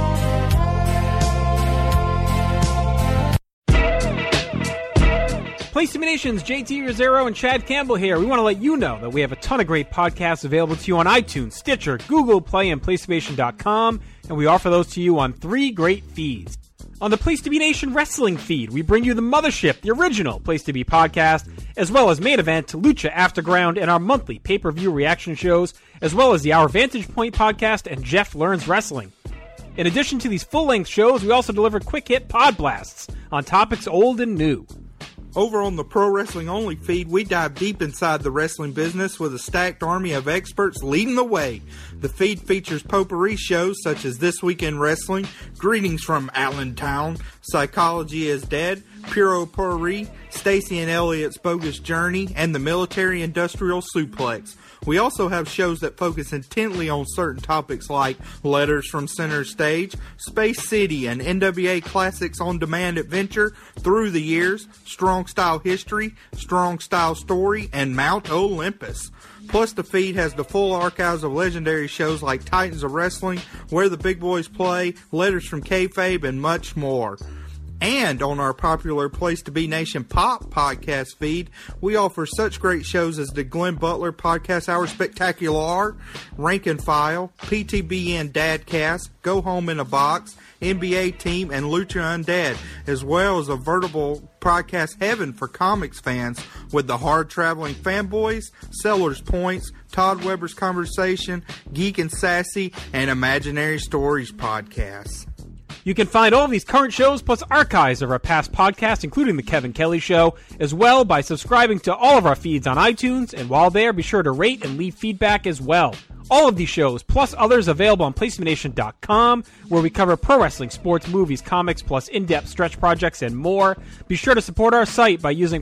Place to Be Nation's JT Rosero and Chad Campbell here. We want to let you know that we have a ton of great podcasts available to you on iTunes, Stitcher, Google Play, and PlayStation.com, and we offer those to you on 3 great feeds. On the Place to Be Nation Wrestling feed, we bring you the Mothership, the original Place to Be podcast, as well as Main Event, Lucha Afterground, and our monthly pay-per-view reaction shows, as well as the Our Vantage Point podcast and Jeff Learns Wrestling. In addition to these full-length shows, we also deliver quick-hit pod blasts on topics old and new. Over on the Pro Wrestling Only feed, we dive deep inside the wrestling business with a stacked army of experts leading the way. The feed features potpourri shows such as This Week in Wrestling, Greetings from Allentown, Psychology is Dead, Puro Potpourri, Stacy and Elliot's Bogus Journey, and the Military Industrial Suplex. We also have shows that focus intently on certain topics like Letters from Center Stage, Space City, and NWA Classics On Demand Adventure, Through the Years, Strong Style History, Strong Style Story, and Mount Olympus. Plus, the feed has the full archives of legendary shows like Titans of Wrestling, Where the Big Boys Play, Letters from Kayfabe, and much more. And on our popular Place to Be Nation Pop podcast feed, we offer such great shows as the Glenn Butler Podcast Hour Spectacular, Rank and File, PTBN Dadcast, Go Home in a Box, NBA Team, and Lucha Undead, as well as a veritable podcast heaven for comics fans with the Hard Traveling Fanboys, Sellers Points, Todd Weber's Conversation, Geek and Sassy, and Imaginary Stories podcasts. You can find all of these current shows plus archives of our past podcasts, including The Kevin Kelly Show, as well by subscribing to all of our feeds on iTunes, and while there, be sure to rate and leave feedback as well. All of these shows, plus others available on PlaceToBeNation.com, where we cover pro wrestling, sports, movies, comics, plus in-depth stretch projects and more. Be sure to support our site by using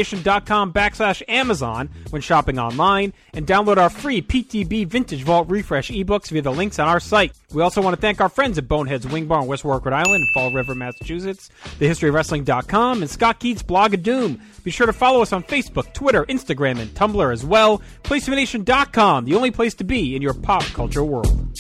PlaceToBeNation.com/Amazon when shopping online, and download our free PTB Vintage Vault Refresh ebooks via the links on our site. We also want to thank our friends at Bonehead's Wing Bar in West Warwick, Rhode Island, and Fall River, Massachusetts, TheHistoryOfWrestling.com, and Scott Keats' Blog of Doom. Be sure to follow us on Facebook, Twitter, Instagram, and Tumblr as well. PlaceToBeNation.com, the only place to be in your pop culture world.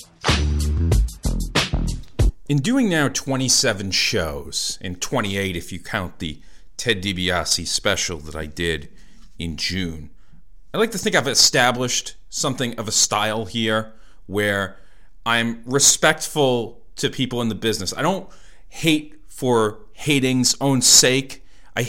In doing now 27 shows, and 28 if you count the Ted DiBiase special that I did in June, I like to think I've established something of a style here where I'm respectful to people in the business. I don't hate for hating's own sake.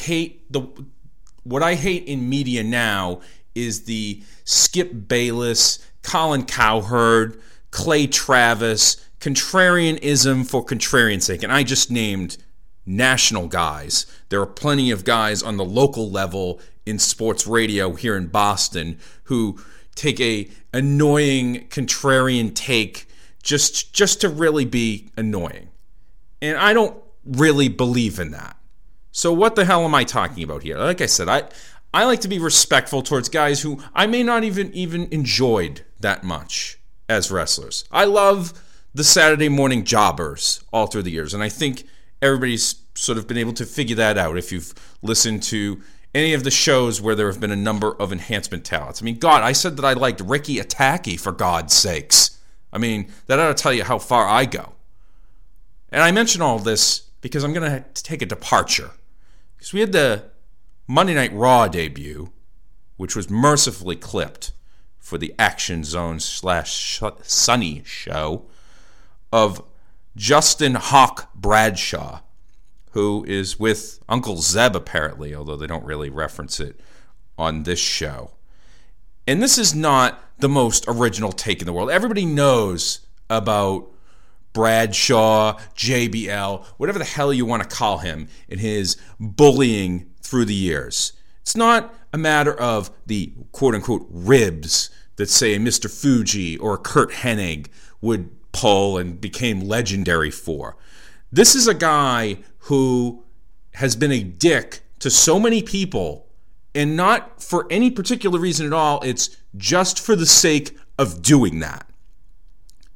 What I hate in media now is the Skip Bayless, Colin Cowherd, Clay Travis, contrarianism for contrarian's sake. And I just named national guys. There are plenty of guys on the local level in sports radio here in Boston who take a annoying contrarian take just to really be annoying. And I don't really believe in that. So what the hell am I talking about here? Like I said, I like to be respectful towards guys who I may not even enjoyed that much as wrestlers. I love the Saturday morning jobbers all through the years, and I think everybody's sort of been able to figure that out if you've listened to any of the shows where there have been a number of enhancement talents. I mean, God, I said that I liked Ricky Attacky, for God's sakes. I mean, that ought to tell you how far I go. And I mention all this because I'm going to take a departure. Because we had the Monday Night Raw debut, which was mercifully clipped for the Action Zone / Sunny show, of Justin Hawk Bradshaw, who is with Uncle Zeb apparently, although they don't really reference it on this show. And this is not the most original take in the world. Everybody knows about Bradshaw, JBL, whatever the hell you want to call him, and his bullying through the years. It's not a matter of the quote-unquote ribs that, say, Mr. Fuji or Kurt Hennig would pull and became legendary for. This is a guy who has been a dick to so many people, and not for any particular reason at all. It's just for the sake of doing that.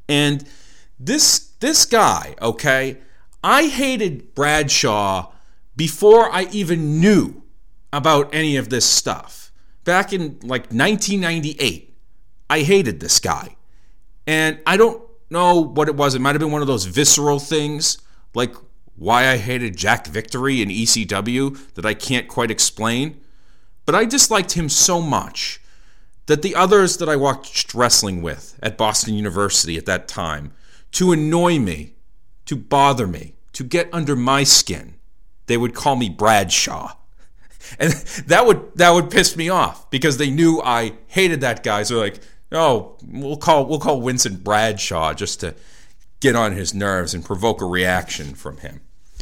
And this guy, okay, I hated Bradshaw before I even knew about any of this stuff. Back in like 1998, I hated this guy. And I don't know what it was. It might have been one of those visceral things, like why I hated Jack Victory in ECW that I can't quite explain. But I disliked him so much that the others that I watched wrestling with at Boston University at that time, to annoy me, to bother me, to get under my skin, they would call me Bradshaw. And that would piss me off because they knew I hated that guy. So like, oh, we'll call Winston Bradshaw just to get on his nerves and provoke a reaction from him.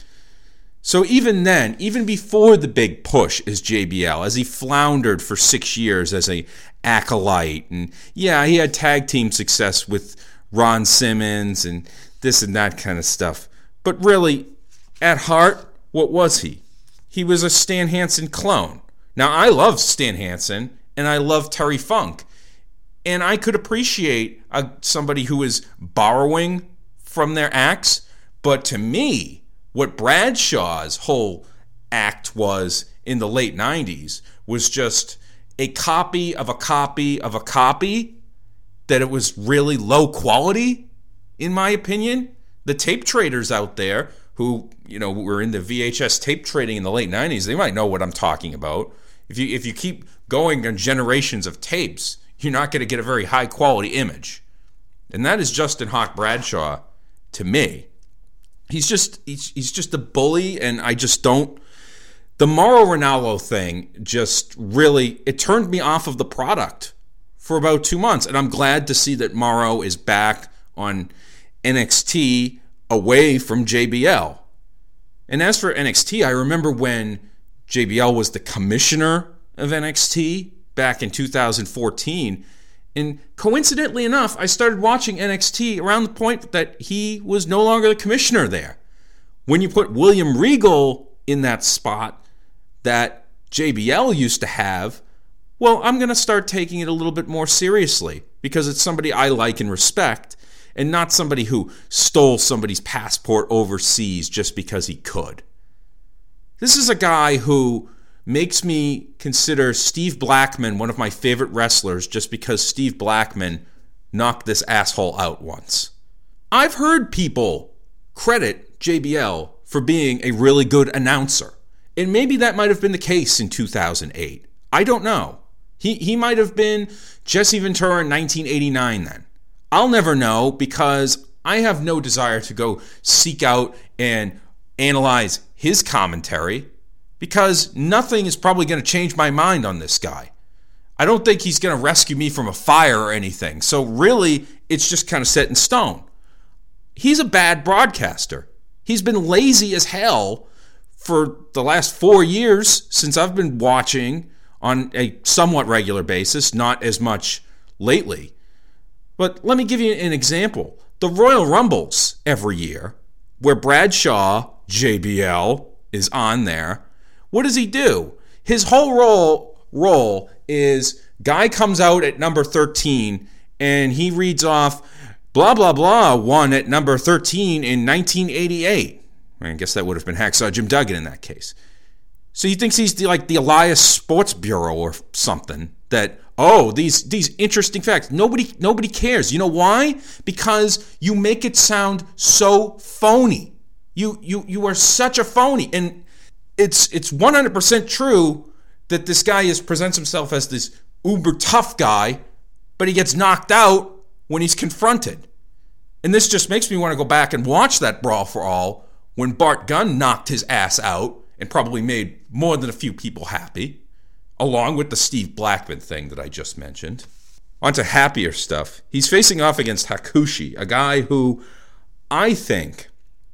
So even then, even before the big push as JBL, as he floundered for 6 years as a acolyte, and yeah, he had tag team success with Ron Simmons and this and that kind of stuff. But really, at heart, what was he? He was a Stan Hansen clone. Now, I love Stan Hansen, and I love Terry Funk. And I could appreciate somebody who is borrowing from their acts. But to me, what Bradshaw's whole act was in the late 90s was just a copy of a copy of a copy, that it was really low quality, in my opinion. The tape traders out there who, were in the VHS tape trading in the late 90s, they might know what I'm talking about. If you keep going on generations of tapes, you're not going to get a very high quality image. And that is Justin Hawk Bradshaw to me. He's just a bully, and I just don't. The Mauro Ranallo thing just really, it turned me off of the product for about 2 months. And I'm glad to see that Mauro is back on NXT away from JBL. And as for NXT, I remember when JBL was the commissioner of NXT back in 2014. And coincidentally enough, I started watching NXT around the point that he was no longer the commissioner there. When you put William Regal in that spot that JBL used to have, well, I'm going to start taking it a little bit more seriously because it's somebody I like and respect and not somebody who stole somebody's passport overseas just because he could. This is a guy who makes me consider Steve Blackman one of my favorite wrestlers just because Steve Blackman knocked this asshole out once. I've heard people credit JBL for being a really good announcer, and maybe that might have been the case in 2008. I don't know. He might have been Jesse Ventura in 1989 then. I'll never know because I have no desire to go seek out and analyze his commentary, because nothing is probably going to change my mind on this guy. I don't think he's going to rescue me from a fire or anything. So really, it's just kind of set in stone. He's a bad broadcaster. He's been lazy as hell for the last 4 years since I've been watching on a somewhat regular basis, not as much lately. But let me give you an example. The Royal Rumbles every year, where Bradshaw, JBL, is on there, what does he do? His whole role is guy comes out at number 13 and he reads off blah, blah, blah won at number 13 in 1988. I guess that would have been Hacksaw Jim Duggan in that case. So he thinks he's like the Elias Sports Bureau or something, that, oh, these interesting facts. Nobody cares. You know why? Because you make it sound so phony. You are such a phony. And it's 100% true that this guy presents himself as this uber tough guy, but he gets knocked out when he's confronted. And this just makes me want to go back and watch that Brawl for All when Bart Gunn knocked his ass out and probably made more than a few people happy, along with the Steve Blackman thing that I just mentioned. On to happier stuff. He's facing off against Hakushi, a guy who I think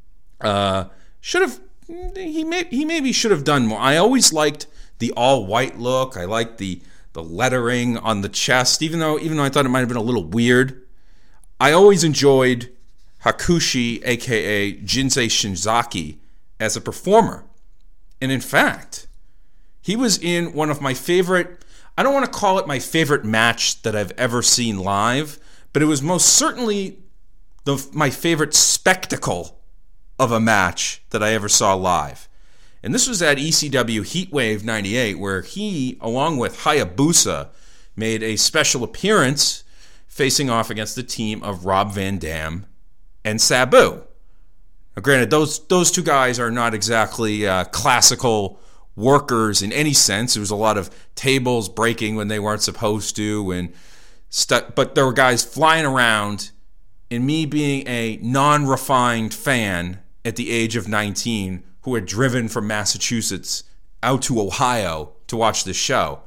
should have... He maybe should have done more. I always liked the all-white look. I liked the lettering on the chest, even though I thought it might have been a little weird. I always enjoyed Hakushi, a.k.a. Jinsei Shinzaki, as a performer. And in fact, he was in one of my favorite, I don't want to call it my favorite match that I've ever seen live, but it was most certainly my favorite spectacle of a match that I ever saw live. And this was at ECW Heatwave 98, where he, along with Hayabusa, made a special appearance facing off against the team of Rob Van Dam and Sabu. Now, granted, those two guys are not exactly classical workers in any sense. There was a lot of tables breaking when they weren't supposed to, and but there were guys flying around, and me being a non-refined fan at the age of 19 who had driven from Massachusetts out to Ohio to watch this show,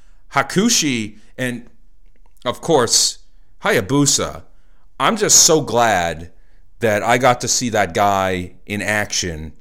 Hakushi and, of course, Hayabusa, I'm just so glad that I got to see that guy in action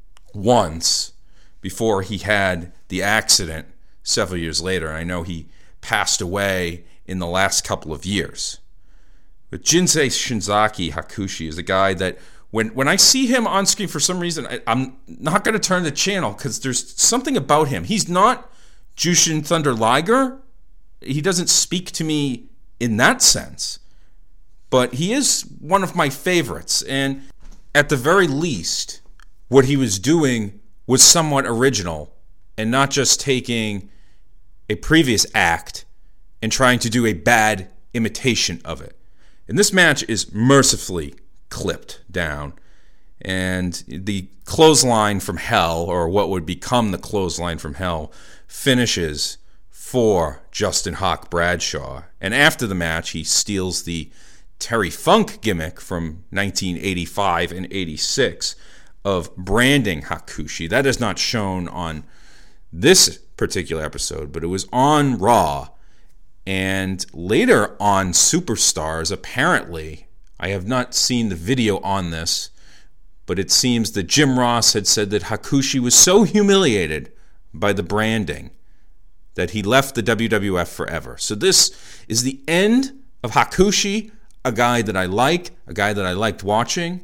once before he had the accident several years later. I know he passed away in the last couple of years. But Jinsei Shinzaki Hakushi is a guy that when I see him on screen, for some reason, I'm not going to turn the channel because there's something about him. He's not Jushin Thunder Liger. He doesn't speak to me in that sense. But he is one of my favorites. And at the very least, what he was doing was somewhat original and not just taking a previous act and trying to do a bad imitation of it. And this match is mercifully clipped down. And the clothesline from hell, or what would become the clothesline from hell, finishes for Justin Hawk Bradshaw. And after the match, he steals the Terry Funk gimmick from 1985 and 86 of branding Hakushi. That is not shown on this particular episode, but it was on Raw. And later on Superstars, apparently, I have not seen the video on this, but it seems that Jim Ross had said that Hakushi was so humiliated by the branding that he left the WWF forever. So this is the end of Hakushi, a guy that I like, a guy that I liked watching,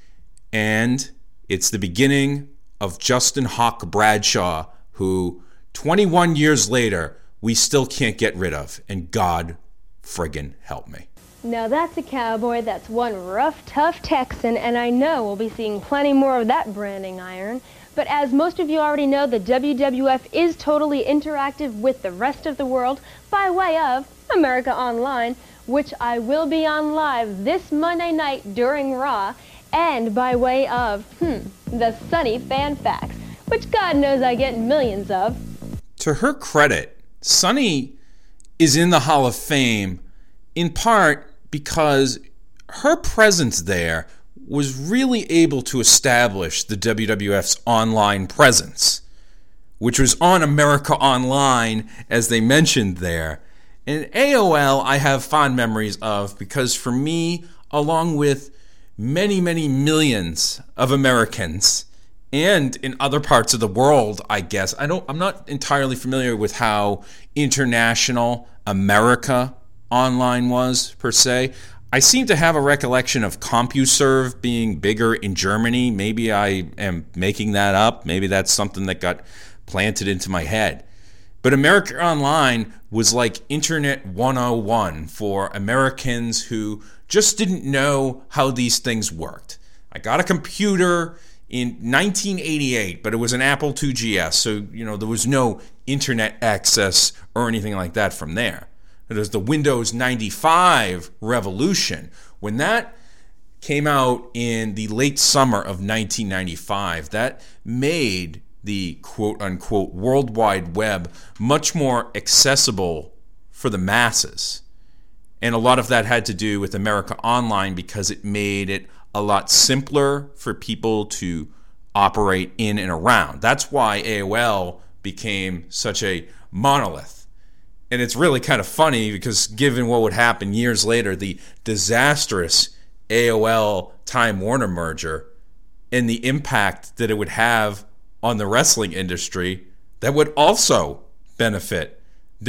and it's the beginning of Justin Hawk Bradshaw, who 21 years later, we still can't get rid of, and God friggin' help me. Now that's a cowboy, that's one rough, tough Texan, and I know we'll be seeing plenty more of that branding iron. But as most of you already know, the WWF is totally interactive with the rest of the world by way of America Online, which I will be on live this Monday night during Raw, and by way of, the Sunny Fan Facts, which God knows I get millions of. To her credit, Sunny is in the Hall of Fame in part because her presence there was really able to establish the WWF's online presence, which was on America Online, as they mentioned there. And AOL I have fond memories of because for me, along with many, many millions of Americans, and in other parts of the world, I guess, I'm not entirely familiar with how international America Online was, per se. I seem to have a recollection of CompuServe being bigger in Germany. Maybe I am making that up. Maybe that's something that got planted into my head. But America Online was like Internet 101 for Americans who just didn't know how these things worked. I got a computer in 1988, but it was an Apple IIgs, so there was no internet access or anything like that from there. It was the Windows 95 revolution. When that came out in the late summer of 1995, that made the quote-unquote World Wide Web much more accessible for the masses. And a lot of that had to do with America Online because it made it a lot simpler for people to operate in and around. That's why AOL became such a monolith. And it's really kind of funny because given what would happen years later, the disastrous AOL Time Warner merger and the impact that it would have on the wrestling industry, that would also benefit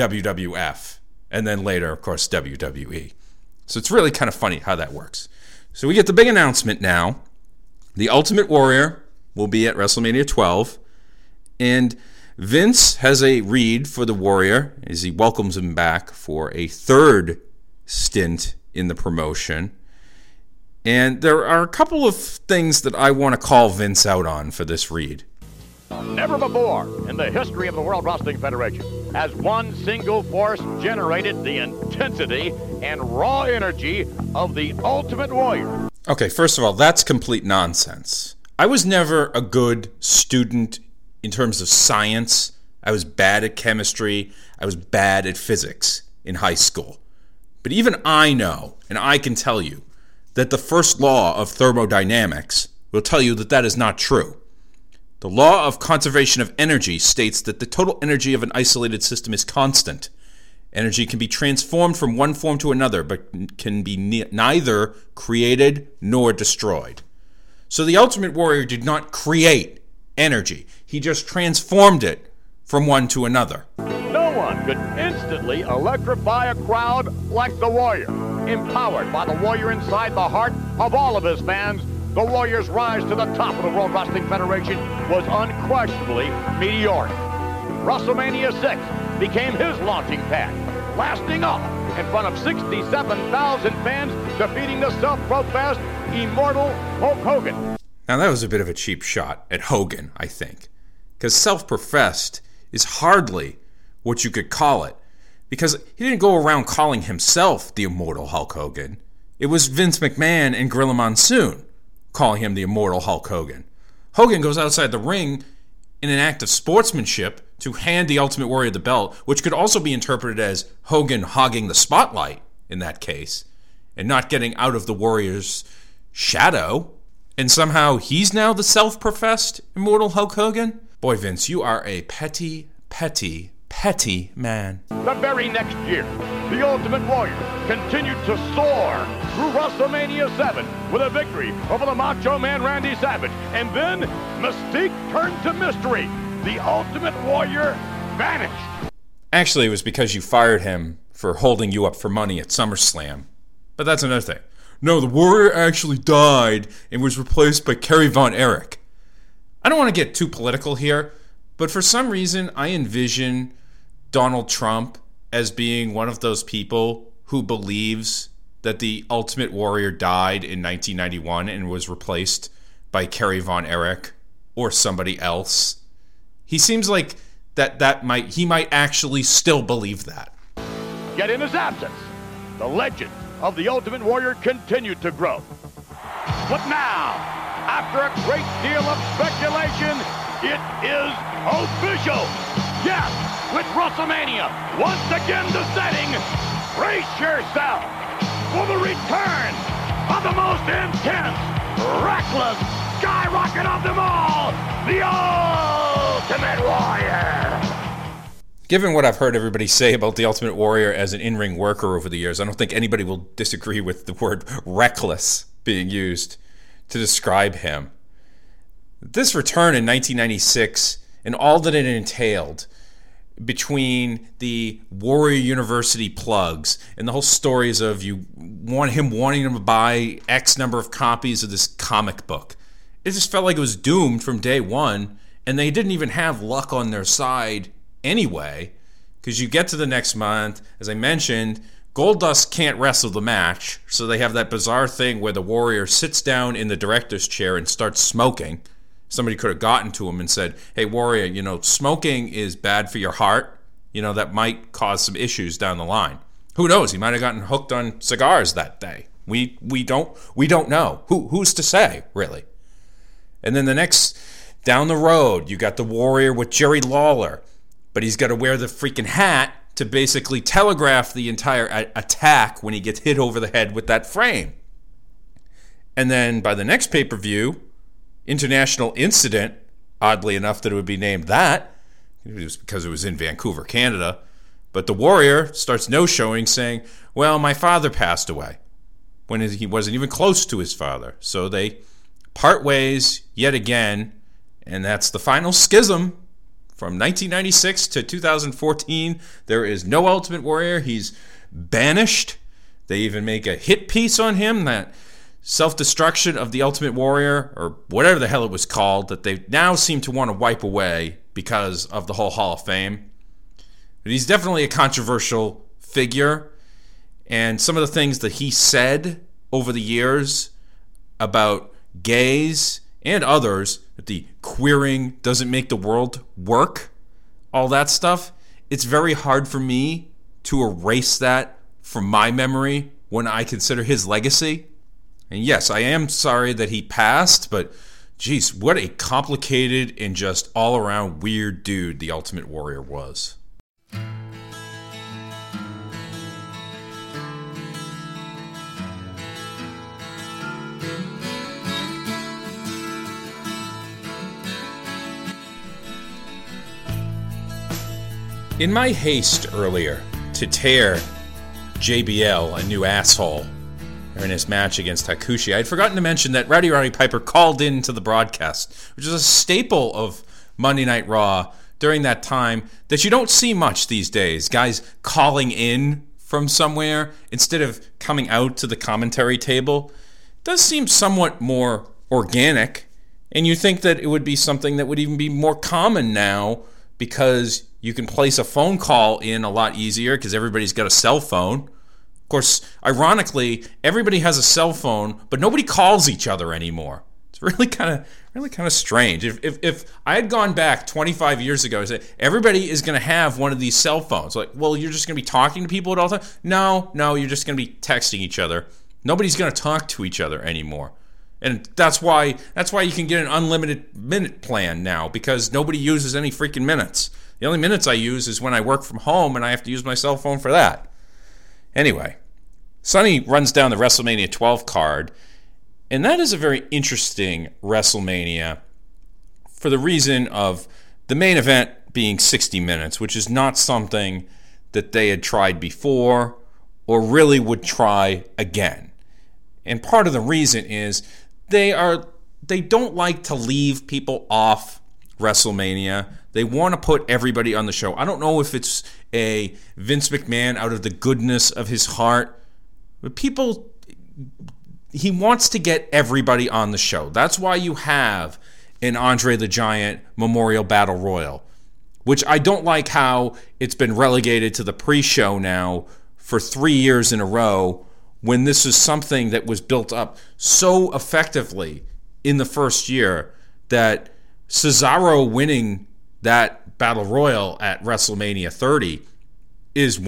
WWF and then later, of course, WWE. So it's really kind of funny how that works. So we get the big announcement now. The Ultimate Warrior will be at WrestleMania 12, and Vince has a read for the Warrior as he welcomes him back for a third stint in the promotion. And there are a couple of things that I want to call Vince out on for this read. Never before in the history of the World Wrestling Federation has one single force generated the intensity and raw energy of the Ultimate Warrior. Okay, first of all, that's complete nonsense. I was never a good student in terms of science. I was bad at chemistry. I was bad at physics in high school. But even I know, and I can tell you, that the first law of thermodynamics will tell you that that is not true. The law of conservation of energy states that the total energy of an isolated system is constant. Energy can be transformed from one form to another, but can be neither created nor destroyed. So the Ultimate Warrior did not create energy. He just transformed it from one to another. No one could instantly electrify a crowd like the Warrior. Empowered by the Warrior inside the heart of all of his fans, the Warrior's rise to the top of the World Wrestling Federation was unquestionably meteoric. WrestleMania 6 became his launching pad, blasting off in front of 67,000 fans, defeating the self-professed Immortal Hulk Hogan. Now that was a bit of a cheap shot at Hogan, I think, because self-professed is hardly what you could call it, because he didn't go around calling himself the Immortal Hulk Hogan. It was Vince McMahon and Gorilla Monsoon calling him the Immortal Hulk Hogan. Hogan goes outside the ring in an act of sportsmanship to hand the Ultimate Warrior the belt, which could also be interpreted as Hogan hogging the spotlight in that case, and not getting out of the Warrior's shadow. And somehow he's now the self-professed Immortal Hulk Hogan? Boy, Vince, you are a petty, petty, petty man. The very next year, the Ultimate Warrior continued to soar through WrestleMania 7 with a victory over the Macho Man Randy Savage. And then mystique turned to mystery. The Ultimate Warrior vanished. Actually, it was because you fired him for holding you up for money at SummerSlam. But that's another thing. No, the Warrior actually died and was replaced by Kerry Von Erich. I don't want to get too political here, but for some reason I envision Donald Trump as being one of those people who believes that the Ultimate Warrior died in 1991 and was replaced by Kerry Von Erich or somebody else. He seems like he might actually still believe that. Yet in his absence, the legend of the Ultimate Warrior continued to grow. But now, after a great deal of speculation, it is official. Yes, with WrestleMania once again descending, brace yourself for the return of the most intense, reckless skyrocket of them all, the Ultimate Warrior. Given what I've heard everybody say about the Ultimate Warrior as an in-ring worker over the years, I don't think anybody will disagree with the word reckless being used to describe him. This return in 1996 and all that it entailed between the Warrior University plugs and the whole stories of him wanting to buy X number of copies of this comic book. It just felt like it was doomed from day one, and they didn't even have luck on their side anyway, because you get to the next month, as I mentioned, Goldust can't wrestle the match, so they have that bizarre thing where the Warrior sits down in the director's chair and starts smoking. Somebody could have gotten to him and said, hey, Warrior, smoking is bad for your heart. That might cause some issues down the line. Who knows? He might have gotten hooked on cigars that day. We don't know. Who's to say, really? And then the next, down the road, you got the Warrior with Jerry Lawler, but he's got to wear the freaking hat to basically telegraph the entire attack when he gets hit over the head with that frame. And then by the next pay-per-view, International Incident, oddly enough that it would be named that, it was because it was in Vancouver, Canada, but the Warrior starts no-showing saying, well, my father passed away, when he wasn't even close to his father. So they part ways yet again, and that's the final schism. From 1996 to 2014, there is no Ultimate Warrior. He's banished. They even make a hit piece on him, that self-destruction of the Ultimate Warrior, or whatever the hell it was called, that they now seem to want to wipe away because of the whole Hall of Fame. But he's definitely a controversial figure, and some of the things that he said over the years about gays and others, that the queering doesn't make the world work, all that stuff, it's very hard for me to erase that from my memory when I consider his legacy. And yes, I am sorry that he passed, but geez, what a complicated and just all-around weird dude the Ultimate Warrior was. In my haste earlier to tear JBL a new asshole in his match against Hakushi, I'd forgotten to mention that Rowdy Roddy Piper called into the broadcast, which is a staple of Monday Night Raw during that time that you don't see much these days. Guys calling in from somewhere instead of coming out to the commentary table. It does seem somewhat more organic, and you think that it would be something that would even be more common now because you can place a phone call in a lot easier because everybody's got a cell phone. Of course, ironically, everybody has a cell phone, but nobody calls each other anymore. It's really kind of strange. If I had gone back 25 years ago and said everybody is going to have one of these cell phones, like, well, you're just going to be talking to people at all times. No, you're just going to be texting each other. Nobody's going to talk to each other anymore. And that's why you can get an unlimited minute plan now, because nobody uses any freaking minutes. The only minutes I use is when I work from home and I have to use my cell phone for that. Anyway, Sonny runs down the WrestleMania 12 card, and that is a very interesting WrestleMania for the reason of the main event being 60 minutes, which is not something that they had tried before or really would try again. And part of the reason is they don't like to leave people off WrestleMania. They want to put everybody on the show. I don't know if it's a Vince McMahon out of the goodness of his heart, but he wants to get everybody on the show. That's why you have an Andre the Giant Memorial Battle Royal, which I don't like how it's been relegated to the pre-show now for 3 years in a row, when this is something that was built up so effectively in the first year that Cesaro winning that Battle Royal at WrestleMania 30 is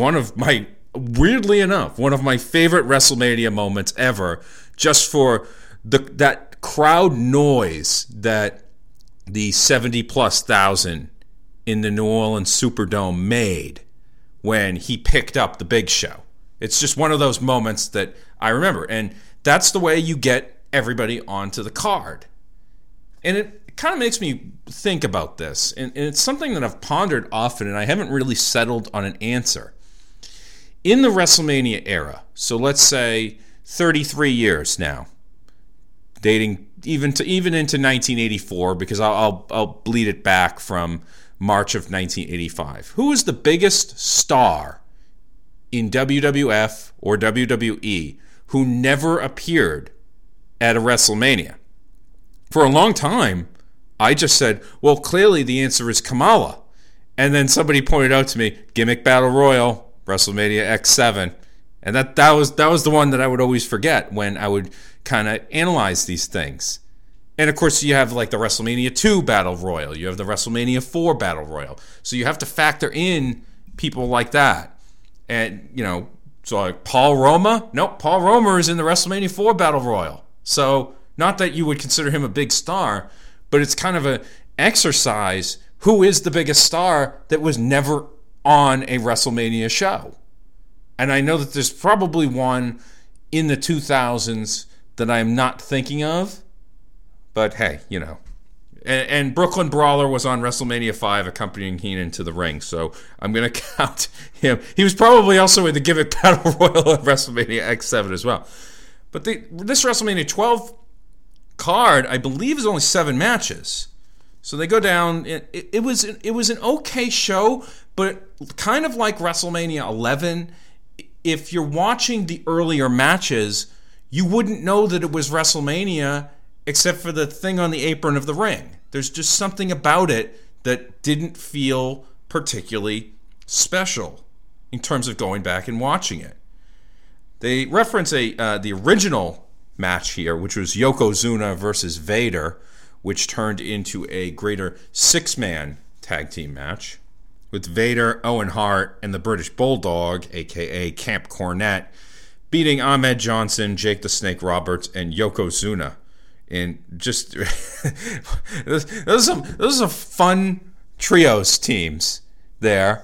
weirdly enough, one of my favorite WrestleMania moments ever, just for that crowd noise that the 70+ thousand in the New Orleans Superdome made when he picked up the Big Show. It's just one of those moments that I remember. And that's the way you get everybody onto the card. And it kind of makes me think about this. And it's something that I've pondered often, and I haven't really settled on an answer. In the WrestleMania era, so let's say 33 years now, dating even into 1984, because I'll bleed it back from March of 1985. Who is the biggest star in WWF or WWE who never appeared at a WrestleMania? For a long time, I just said, well, clearly the answer is Kamala. And then somebody pointed out to me, Gimmick Battle Royal, WrestleMania X7. And that was the one that I would always forget when I would kind of analyze these things. And of course, you have like the WrestleMania 2 Battle Royal. You have the WrestleMania 4 Battle Royal. So you have to factor in people like that. And, so like Paul Roma? Nope, Paul Roma is in the WrestleMania 4 Battle Royal. So not that you would consider him a big star, but it's kind of an exercise. Who is the biggest star that was never on a WrestleMania show? And I know that there's probably one in the 2000s that I'm not thinking of. But hey, And Brooklyn Brawler was on WrestleMania 5 accompanying Heenan to the ring, so I'm going to count him. He was probably also in the Gimmick Battle Royal at WrestleMania X7 as well. But this WrestleMania 12 card, I believe, is only 7 matches. So they go down. It was an okay show, but kind of like WrestleMania 11, if you're watching the earlier matches, you wouldn't know that it was WrestleMania except for the thing on the apron of the ring. There's just something about it that didn't feel particularly special in terms of going back and watching it. They reference the original match here, which was Yokozuna versus Vader, which turned into a greater 6-man tag team match with Vader, Owen Hart, and the British Bulldog, a.k.a. Camp Cornette, beating Ahmed Johnson, Jake the Snake Roberts, and Yokozuna. And just those are some fun trios teams there.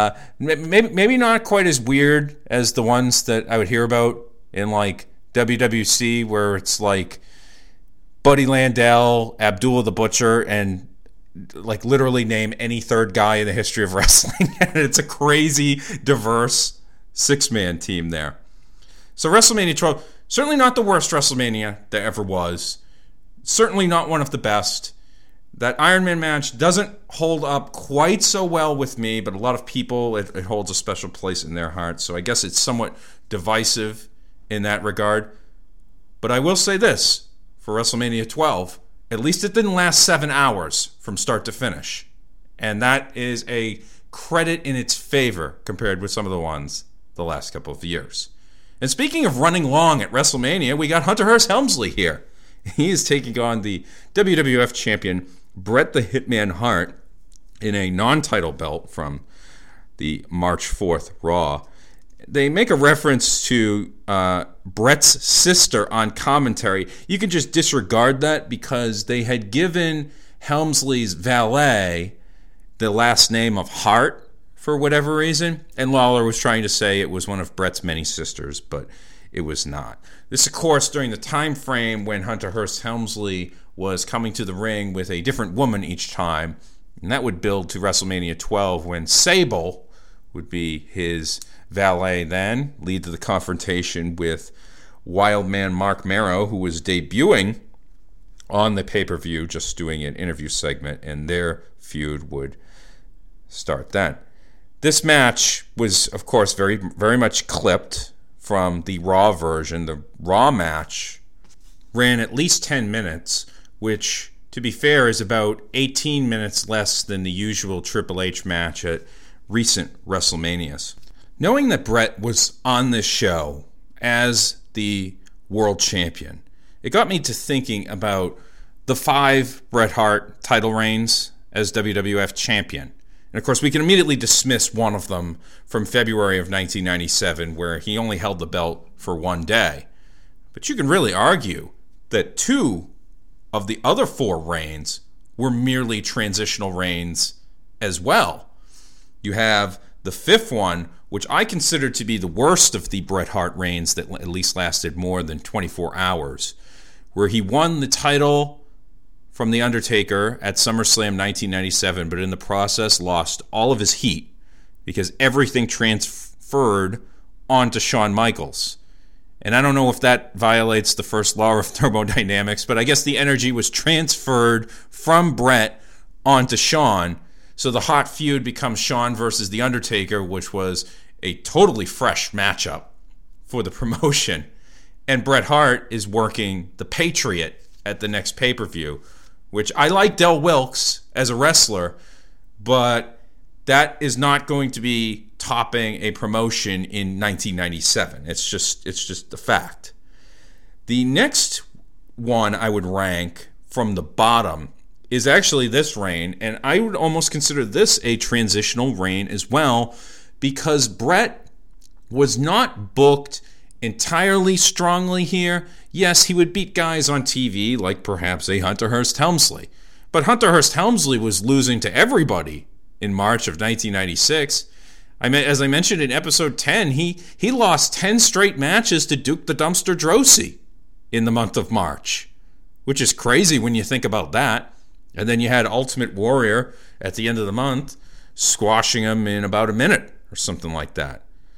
Maybe not quite as weird as the ones that I would hear about in like WWC, where it's like Buddy Landel, Abdullah the Butcher, and like literally name any third guy in the history of wrestling. And it's a crazy, diverse 6-man team there. So WrestleMania 12, certainly not the worst WrestleMania there ever was. Certainly not one of the best. That Iron Man match doesn't hold up quite so well with me, but a lot of people, it holds a special place in their hearts. So I guess it's somewhat divisive in that regard. But I will say this, for WrestleMania 12, at least it didn't last 7 hours from start to finish. And that is a credit in its favor compared with some of the ones the last couple of years. And speaking of running long at WrestleMania, we got Hunter Hearst Helmsley here. He is taking on the WWF champion Bret the Hitman Hart in a non-title belt from the March 4th Raw. They make a reference to Bret's sister on commentary. You can just disregard that because they had given Helmsley's valet the last name of Hart for whatever reason, and Lawler was trying to say it was one of Bret's many sisters, but it was not. This, of course, during the time frame when Hunter Hearst Helmsley was coming to the ring with a different woman each time, and that would build to WrestleMania 12 when Sable would be his valet then, lead to the confrontation with Wildman Mark Marrow, who was debuting on the pay-per-view, just doing an interview segment, and their feud would start then. This match was, of course, very, very much clipped from the Raw version. The Raw match ran at least 10 minutes, which, to be fair, is about 18 minutes less than the usual Triple H match at recent WrestleManias. Knowing that Bret was on this show as the world champion, it got me to thinking about the 5 Bret Hart title reigns as WWF champion. And of course, we can immediately dismiss one of them from February of 1997, where he only held the belt for one day. But you can really argue that 2 of the other 4 reigns were merely transitional reigns as well. You have the 5th one, which I consider to be the worst of the Bret Hart reigns that at least lasted more than 24 hours, where he won the title from The Undertaker at SummerSlam 1997, but in the process lost all of his heat because everything transferred onto Shawn Michaels. And I don't know if that violates the first law of thermodynamics, but I guess the energy was transferred from Bret onto Shawn. So the hot feud becomes Shawn versus The Undertaker, which was a totally fresh matchup for the promotion. And Bret Hart is working the Patriot at the next pay-per-view, which I like Del Wilkes as a wrestler, but that is not going to be topping a promotion in 1997. It's just a fact. The next one I would rank from the bottom is actually this reign, and I would almost consider this a transitional reign as well, because Bret was not booked entirely strongly here. Yes, he would beat guys on TV like perhaps a Hunter Hearst Helmsley, but Hunter Hearst Helmsley was losing to everybody in March of 1996. As I mentioned in episode 10, he lost 10 straight matches to Duke the Dumpster Droese in the month of March, which is crazy when you think about that. And then you had Ultimate Warrior at the end of the month squashing him in about a minute or something like that.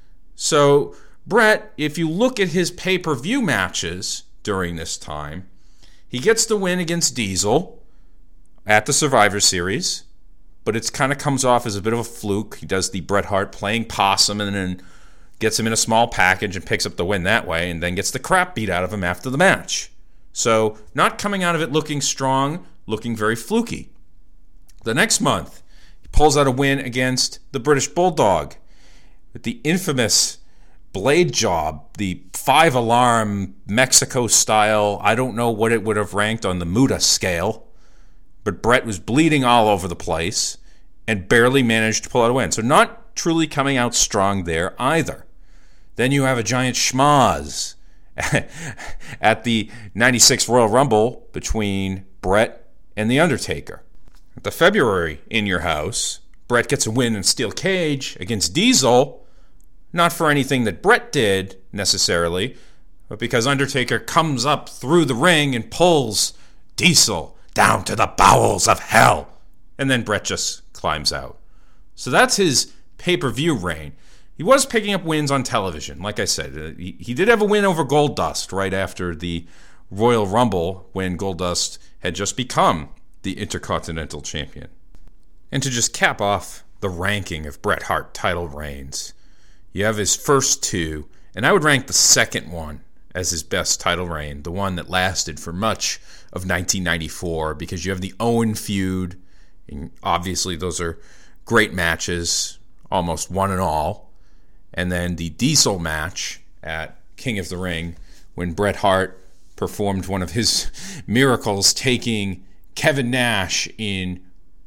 So Bret, if you look at his pay-per-view matches during this time, he gets the win against Diesel at the Survivor Series, but it kind of comes off as a bit of a fluke. He does the Bret Hart playing possum and then gets him in a small package and picks up the win that way, and then gets the crap beat out of him after the match. So not coming out of it looking strong, looking very fluky. The next month, he pulls out a win against the British Bulldog with the infamous blade job, the 5-alarm Mexico style. I don't know what it would have ranked on the Muda scale, but Bret was bleeding all over the place and barely managed to pull out a win. So not truly coming out strong there either. Then you have a giant schmoz at the 96 Royal Rumble between Bret and The Undertaker. At the February In Your House, Bret gets a win in steel cage against Diesel, not for anything that Bret did necessarily, but because Undertaker comes up through the ring and pulls Diesel down to the bowels of hell. And then Bret just climbs out. So that's his pay-per-view reign. He was picking up wins on television. Like I said, he did have a win over Goldust right after the Royal Rumble when Goldust had just become the Intercontinental Champion. And to just cap off the ranking of Bret Hart title reigns, you have his first two, and I would rank the second one as his best title reign, the one that lasted for much of 1994, because you have the Owen feud, and obviously those are great matches, almost one and all. And then the Diesel match at King of the Ring, when Bret Hart performed one of his miracles, taking Kevin Nash in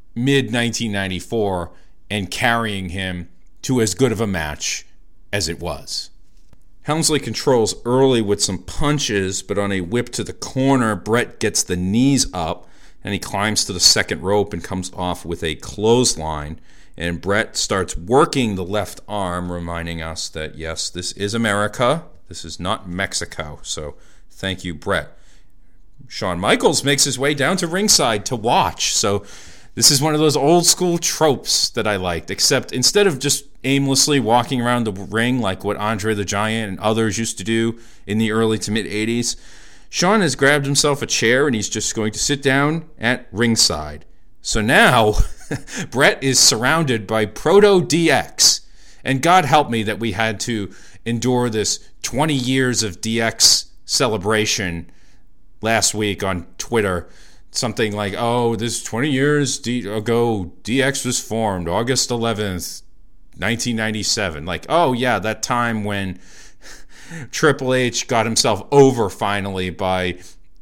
mid-1994 and carrying him to as good of a match as it was. Helmsley controls early with some punches, but on a whip to the corner, Bret gets the knees up, and he climbs to the second rope and comes off with a clothesline. And Bret starts working the left arm, reminding us that, yes, this is America. This is not Mexico. So thank you, Bret. Shawn Michaels makes his way down to ringside to watch. So this is one of those old school tropes that I liked, except instead of just aimlessly walking around the ring like what Andre the Giant and others used to do in the early to mid-'80s, Shawn has grabbed himself a chair and he's just going to sit down at ringside. So now Bret is surrounded by Proto DX. And God help me that we had to endure this 20 years of DX celebration last week on Twitter. Something like, oh, this 20 years ago, DX was formed, August 11th, 1997. Like, oh, yeah, that time when Triple H got himself over finally by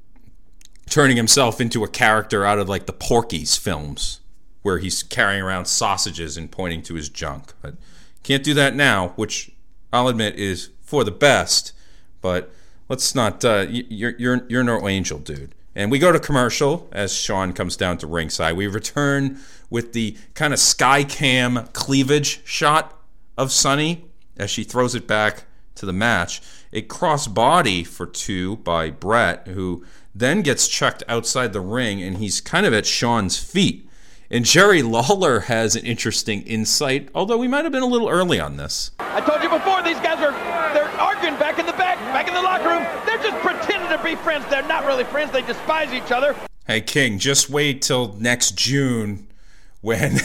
turning himself into a character out of like the Porky's films where he's carrying around sausages and pointing to his junk. But can't do that now, which I'll admit is for the best. But let's not, you're no angel, dude. And we go to commercial as Shawn comes down to ringside. We return with the kind of sky cam cleavage shot of Sunny as she throws it back to the match. A crossbody for two by Bret, who then gets checked outside the ring, and he's kind of at Shawn's feet. And Jerry Lawler has an interesting insight, although we might have been a little early on this. I told you before, these guys they're arguing back in the back in the locker room. They're just pretending to be friends. They're not really friends. They despise each other. Hey, King, just wait till next June when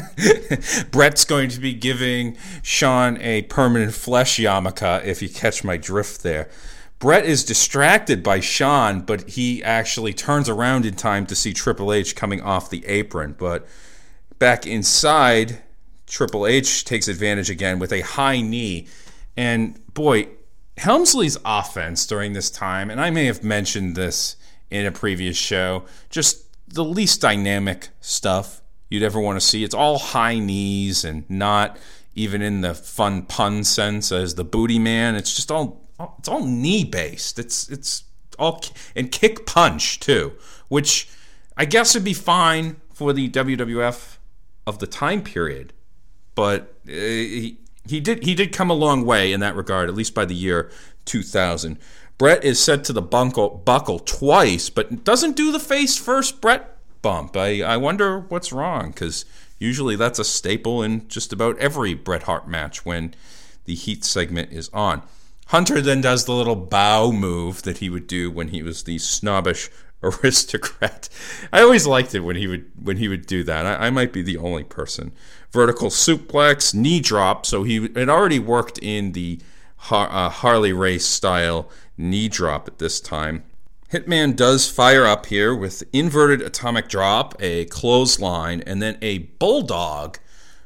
Bret's going to be giving Shawn a permanent flesh yarmulke, if you catch my drift there. Bret is distracted by Shawn, but he actually turns around in time to see Triple H coming off the apron. But back inside, Triple H takes advantage again with a high knee. And boy, Helmsley's offense during this time, and I may have mentioned this in a previous show, just the least dynamic stuff you'd ever want to see. It's all high knees and not even in the fun pun sense as the booty man. It's just all knee based. It's all and kick punch too, which I guess would be fine for the WWF of the time period, but he did come a long way in that regard, at least by the year 2000. Bret is set to the buckle twice, but doesn't do the face first Bret bump. I wonder what's wrong, because usually that's a staple in just about every Bret Hart match when the Heat segment is on. Hunter then does the little bow move that he would do when he was the snobbish aristocrat. I always liked it when he would do that. I might be the only person. Vertical suplex, knee drop. So he had already worked in the Harley Race style knee drop at this time. Hitman does fire up here with inverted atomic drop, a clothesline, and then a bulldog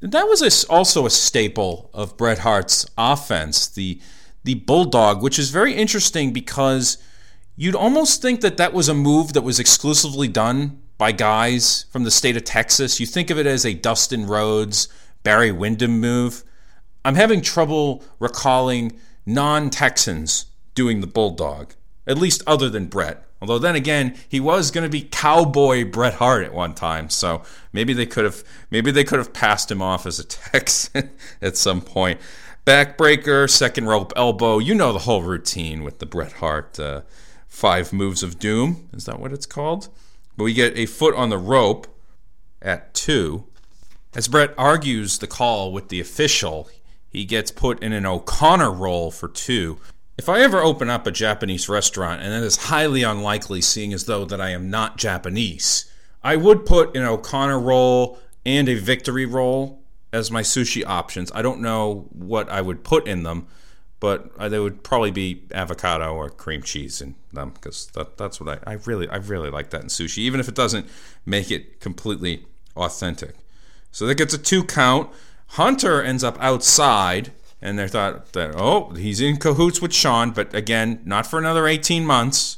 That was also a staple of Bret Hart's offense, the Bulldog, which is very interesting because you'd almost think that was a move that was exclusively done by guys from the state of Texas. You think of it as a Dustin Rhodes, Barry Windham move. I'm having trouble recalling non-Texans doing the Bulldog, at least other than Bret. Although then again, he was going to be Cowboy Bret Hart at one time, so maybe they could have passed him off as a Texan at some point. Backbreaker, second rope elbow, you know the whole routine with the Bret Hart 5 moves of doom. Is that what it's called? But we get a foot on the rope at 2. As Bret argues the call with the official, he gets put in an O'Connor roll for 2. If I ever open up a Japanese restaurant, and that is highly unlikely seeing as though that I am not Japanese, I would put an O'Connor roll and a victory roll as my sushi options. I don't know what I would put in them, but they would probably be avocado or cream cheese in them, because that's what I really like that in sushi, even if it doesn't make it completely authentic. So that gets a 2 count. Hunter ends up outside, and they thought that, he's in cahoots with Shawn, but again, not for another 18 months.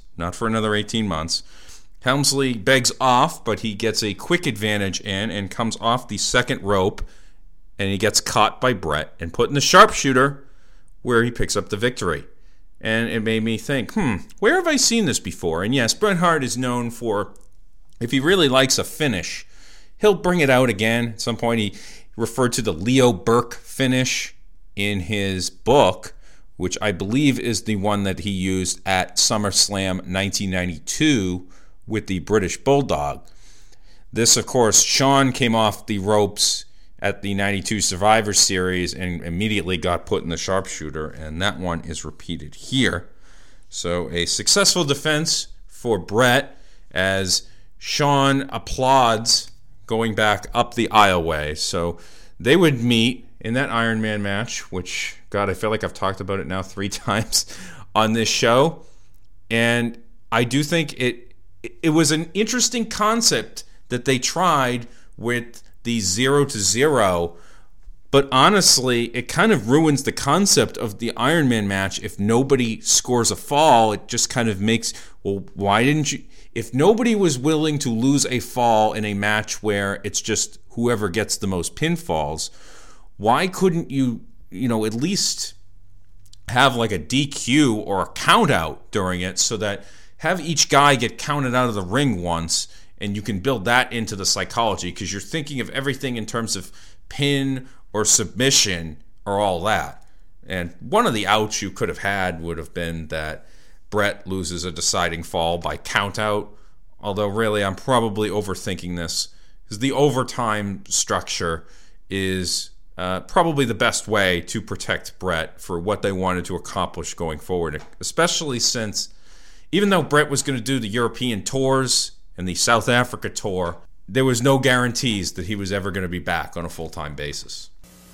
Helmsley begs off, but he gets a quick advantage in and comes off the second rope, and he gets caught by Bret and put in the sharpshooter, where he picks up the victory. And it made me think, where have I seen this before? And yes, Bret Hart is known for, if he really likes a finish, he'll bring it out again. At some point, he referred to the Leo Burke finish in his book, which I believe is the one that he used at SummerSlam 1992 with the British Bulldog. This, of course, Shawn came off the ropes at the 92 Survivor Series and immediately got put in the sharpshooter, and that one is repeated here. So a successful defense for Bret as Shawn applauds going back up the aisleway. So they would meet in that Iron Man match, which, God, I feel like I've talked about it now 3 times on this show. And I do think it was an interesting concept that they tried with the 0-0, but honestly, it kind of ruins the concept of the Iron Man match. If nobody scores a fall, it just kind of makes, why didn't you? If nobody was willing to lose a fall in a match where it's just whoever gets the most pinfalls, why couldn't you at least have like a DQ or a count out during it, so that have each guy get counted out of the ring once, and you can build that into the psychology, because you're thinking of everything in terms of pin or submission or all that. And one of the outs you could have had would have been that Bret loses a deciding fall by count out, although really I'm probably overthinking this, because the overtime structure is probably the best way to protect Bret for what they wanted to accomplish going forward, especially since even though Bret was going to do the European tours and the South Africa tour, there was no guarantees that he was ever going to be back on a full-time basis.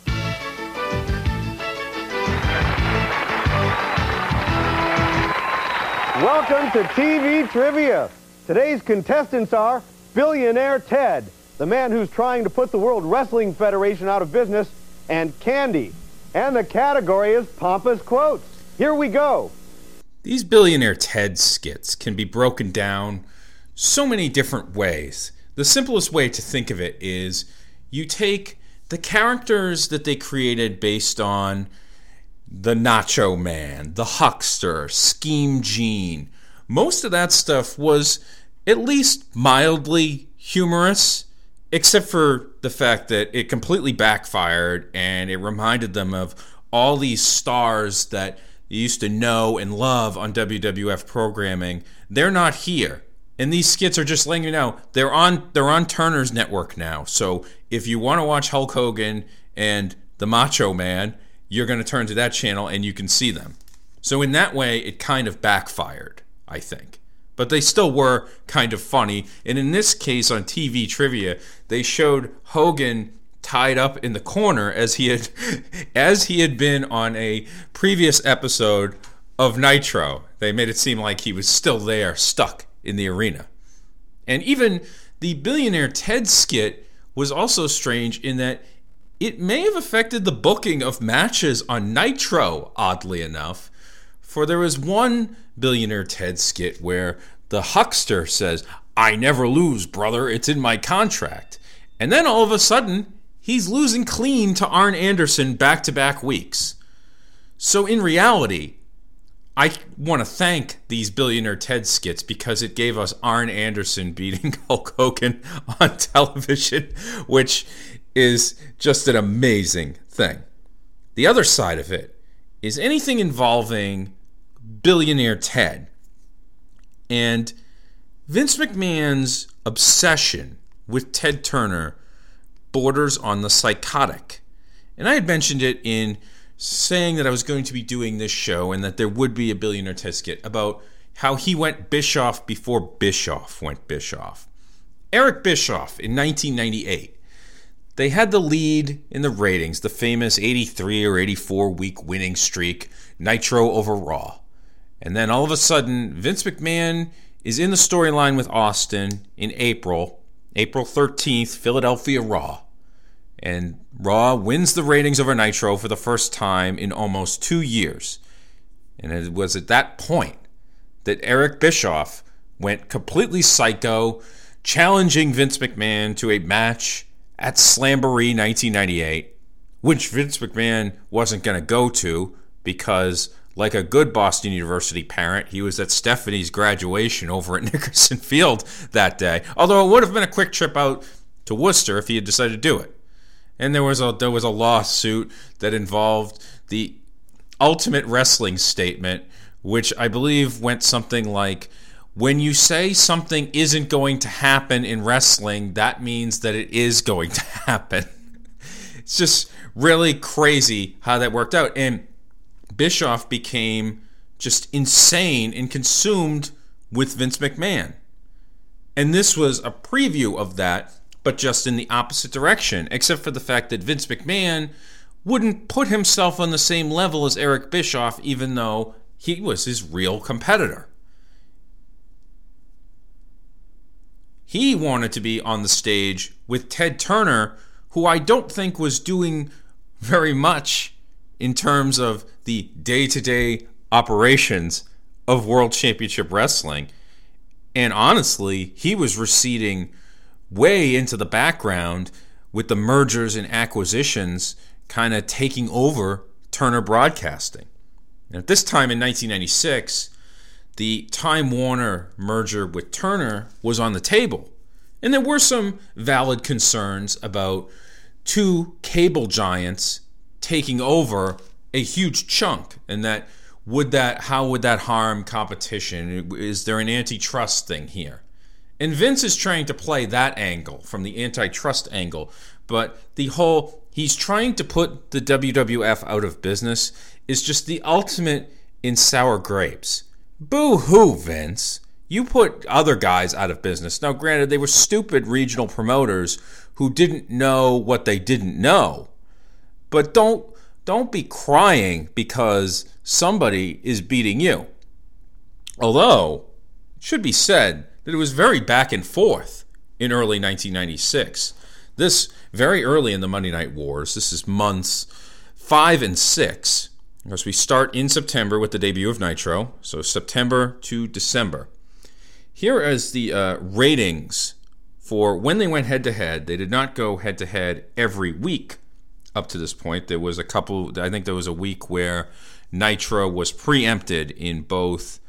Welcome to TV Trivia. Today's contestants are Billionaire Ted, the man who's trying to put the World Wrestling Federation out of business, and Candy. And the category is Pompous Quotes. Here we go. These Billionaire Ted skits can be broken down so many different ways. The simplest way to think of it is you take the characters that they created based on the Nacho Man, the Huckster, Scheme Gene. Most of that stuff was at least mildly humorous, except for the fact that it completely backfired and it reminded them of all these stars that you used to know and love on WWF programming. They're not here. And these skits are just letting you know they're on Turner's network now. So if you want to watch Hulk Hogan and the Macho Man, you're going to turn to that channel and you can see them. So in that way, it kind of backfired, I think. But they still were kind of funny. And in this case, on TV Trivia, they showed Hogan tied up in the corner as he had been on a previous episode of Nitro. They made it seem like he was still there, stuck in the arena. And even the Billionaire Ted skit was also strange in that it may have affected the booking of matches on Nitro, oddly enough, for there was one Billionaire Ted skit where the huckster says, "I never lose, brother, it's in my contract." And then all of a sudden, he's losing clean to Arn Anderson back-to-back weeks. So in reality, I want to thank these Billionaire Ted skits because it gave us Arn Anderson beating Hulk Hogan on television, which is just an amazing thing. The other side of it is anything involving Billionaire Ted. And Vince McMahon's obsession with Ted Turner borders on the psychotic. And I had mentioned it in saying that I was going to be doing this show and that there would be a Billionaire Ted skit about how he went Bischoff before Bischoff went Bischoff. Eric Bischoff in 1998. They had the lead in the ratings, the famous 83 or 84 week winning streak, Nitro over Raw. And then all of a sudden, Vince McMahon is in the storyline with Austin in April 13th, Philadelphia Raw. And Raw wins the ratings over Nitro for the first time in almost 2 years. And it was at that point that Eric Bischoff went completely psycho, challenging Vince McMahon to a match at Slamboree 1998, which Vince McMahon wasn't going to go to because, like a good Boston University parent, he was at Stephanie's graduation over at Nickerson Field that day. Although it would have been a quick trip out to Worcester if he had decided to do it. And there was a lawsuit that involved the Ultimate Wrestling statement, which I believe went something like, when you say something isn't going to happen in wrestling, that means that it is going to happen. It's just really crazy how that worked out. And Bischoff became just insane and consumed with Vince McMahon. And this was a preview of that, but just in the opposite direction, except for the fact that Vince McMahon wouldn't put himself on the same level as Eric Bischoff, even though he was his real competitor. He wanted to be on the stage with Ted Turner, who I don't think was doing very much in terms of the day-to-day operations of World Championship Wrestling. And honestly, he was receding way into the background with the mergers and acquisitions kind of taking over Turner Broadcasting. And at this time in 1996, the Time Warner merger with Turner was on the table. And there were some valid concerns about two cable giants taking over a huge chunk, and how would that harm competition? Is there an antitrust thing here? And Vince is trying to play that angle from the antitrust angle, but he's trying to put the WWF out of business is just the ultimate in sour grapes. Boo-hoo, Vince. You put other guys out of business. Now, granted, they were stupid regional promoters who didn't know what they didn't know. But don't be crying because somebody is beating you. Although, it should be said that it was very back and forth in early 1996. This, very early in the Monday Night Wars, this is months 5 and 6. Of course, we start in September with the debut of Nitro, so September to December. Here is the ratings for when they went head-to-head. They did not go head-to-head every week up to this point. There was I think there was a week where Nitro was preempted in both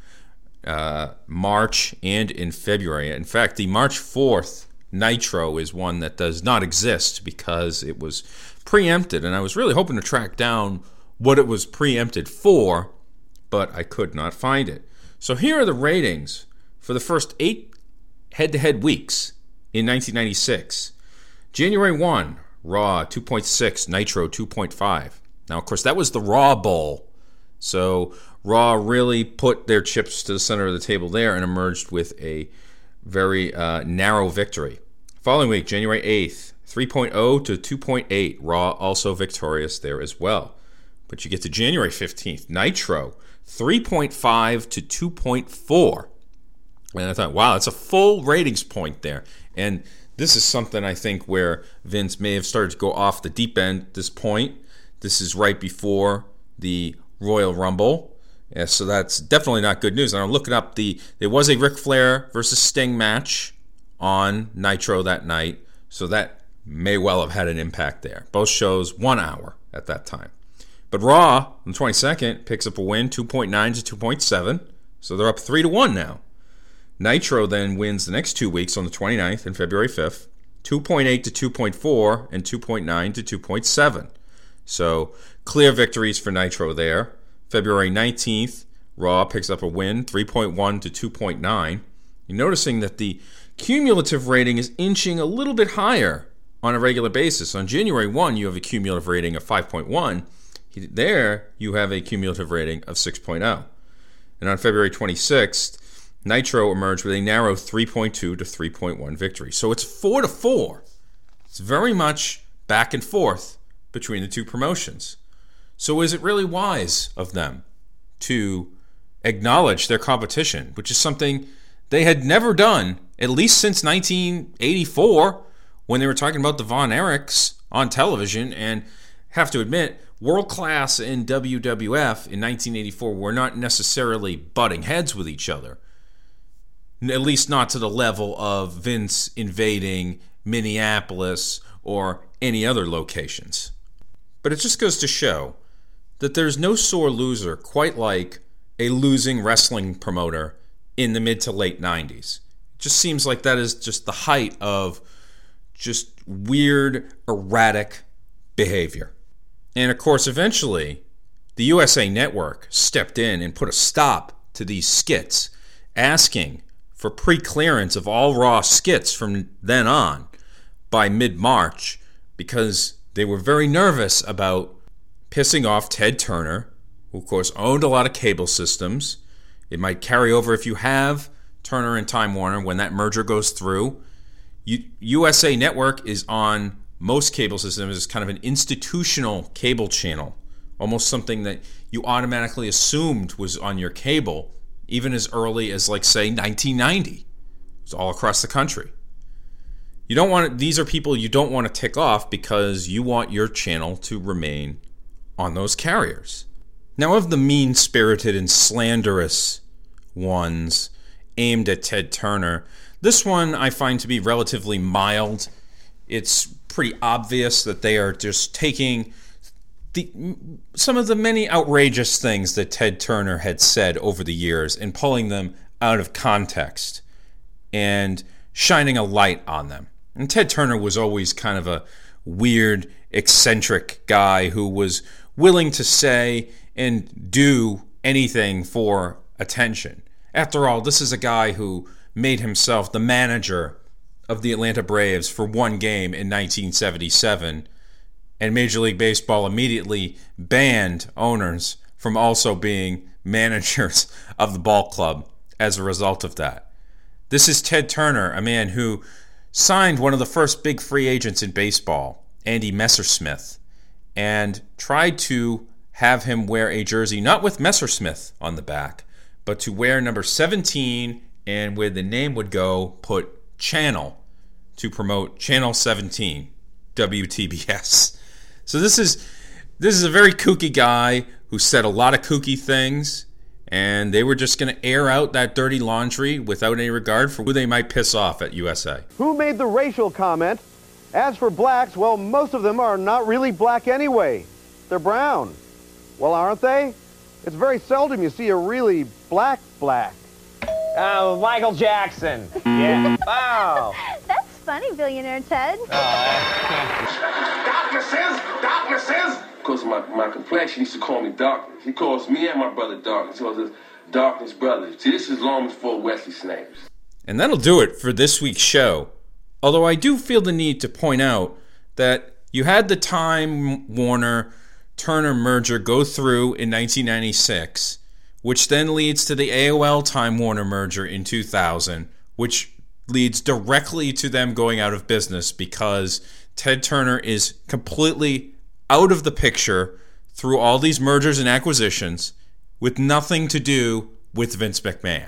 March and in February. In fact, the March 4th Nitro is one that does not exist because it was preempted, and I was really hoping to track down what it was preempted for, but I could not find it. So here are the ratings for the first 8 head-to-head weeks in 1996. January 1, Raw 2.6, Nitro 2.5. Now, of course, that was the Raw Bowl, so Raw really put their chips to the center of the table there and emerged with a very narrow victory. Following week, January 8th, 3.0 to 2.8. Raw also victorious there as well. But you get to January 15th, Nitro, 3.5 to 2.4. And I thought, wow, that's a full ratings point there. And this is something I think where Vince may have started to go off the deep end at this point. This is right before the Royal Rumble. Yeah, so that's definitely not good news. And I'm looking up there was a Ric Flair versus Sting match on Nitro that night. So that may well have had an impact there. Both shows 1 hour at that time. But Raw on the 22nd picks up a win, 2.9 to 2.7. So they're up 3-1 now. Nitro then wins the next 2 weeks on the 29th and February 5th, 2.8 to 2.4 and 2.9 to 2.7. So clear victories for Nitro there. February 19th, Raw picks up a win, 3.1 to 2.9. You're noticing that the cumulative rating is inching a little bit higher on a regular basis. On January 1, you have a cumulative rating of 5.1. There, you have a cumulative rating of 6.0. And on February 26th, Nitro emerged with a narrow 3.2 to 3.1 victory. So it's 4-4. It's very much back and forth between the two promotions. So is it really wise of them to acknowledge their competition, which is something they had never done, at least since 1984, when they were talking about the Von Erichs on television? And have to admit, world class in WWF in 1984 were not necessarily butting heads with each other. At least not to the level of Vince invading Minneapolis or any other locations. But it just goes to show that there's no sore loser quite like a losing wrestling promoter in the mid to late 90s. It just seems like that is just the height of just weird, erratic behavior. And of course, eventually, the USA Network stepped in and put a stop to these skits, asking for pre-clearance of all Raw skits from then on by mid-March, because they were very nervous about pissing off Ted Turner, who of course owned a lot of cable systems. It might carry over if you have Turner and Time Warner when that merger goes through. USA Network is on most cable systems as kind of an institutional cable channel, almost something that you automatically assumed was on your cable, even as early as, like, say, 1990. It's all across the country. You don't want these are people you don't want to tick off because you want your channel to remain on those carriers. Now, of the mean-spirited and slanderous ones aimed at Ted Turner, this one I find to be relatively mild. It's pretty obvious that they are just taking some of the many outrageous things that Ted Turner had said over the years and pulling them out of context and shining a light on them. And Ted Turner was always kind of a weird, eccentric guy who was willing to say and do anything for attention. After all, this is a guy who made himself the manager of the Atlanta Braves for one game in 1977, and Major League Baseball immediately banned owners from also being managers of the ball club as a result of that. This is Ted Turner, a man who signed one of the first big free agents in baseball, Andy Messersmith, and tried to have him wear a jersey not with Messersmith on the back, but to wear number 17, and where the name would go, put Channel, to promote Channel 17, WTBS. So this is a very kooky guy who said a lot of kooky things, and they were just going to air out that dirty laundry without any regard for who they might piss off at USA. Who made the racial comment? As for blacks, well, most of them are not really black anyway. They're brown. Well, aren't they? It's very seldom you see a really black. Oh, Michael Jackson. Yeah. Wow. That's funny, billionaire Ted. Doctor says. Because my complexion used to call me Darkness. He calls me and my brother Darkness. He calls us Darkness Brothers. See, this is long before Wesley Snipes. And that'll do it for this week's show. Although I do feel the need to point out that you had the Time Warner Turner merger go through in 1996, which then leads to the AOL Time Warner merger in 2000, which leads directly to them going out of business because Ted Turner is completely out of the picture through all these mergers and acquisitions with nothing to do with Vince McMahon.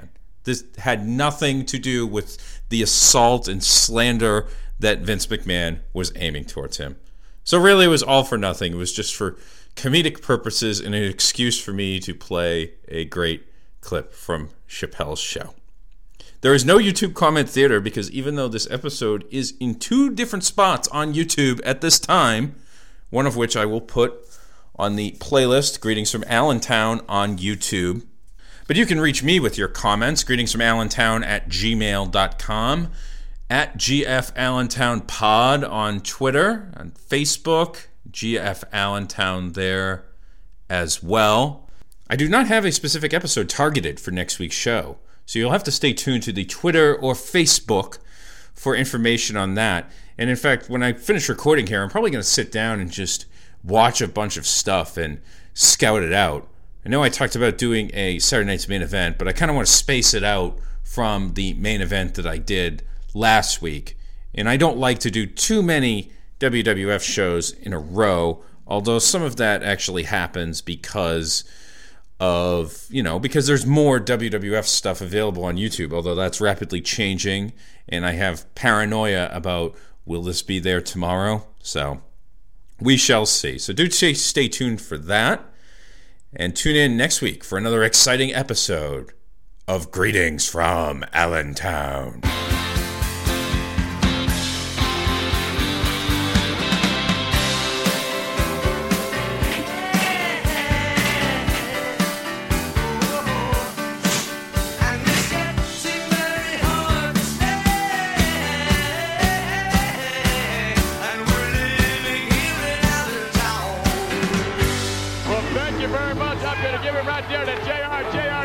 This had nothing to do with the assault and slander that Vince McMahon was aiming towards him. So really, it was all for nothing. It was just for comedic purposes and an excuse for me to play a great clip from Chappelle's show. There is no YouTube comment theater because even though this episode is in 2 different spots on YouTube at this time, one of which I will put on the playlist, Greetings from Allentown on YouTube. But you can reach me with your comments, greetingsfromallentown@gmail.com, at GF Allentown Pod on Twitter, on Facebook, GF Allentown there as well. I do not have a specific episode targeted for next week's show, so you'll have to stay tuned to the Twitter or Facebook for information on that. And in fact, when I finish recording here, I'm probably going to sit down and just watch a bunch of stuff and scout it out. I know I talked about doing a Saturday Night's Main Event, but I kind of want to space it out from the main event that I did last week. And I don't like to do too many WWF shows in a row, although some of that actually happens because there's more WWF stuff available on YouTube, although that's rapidly changing, and I have paranoia about will this be there tomorrow? So we shall see. So do stay tuned for that, and tune in next week for another exciting episode of Greetings from Allentown.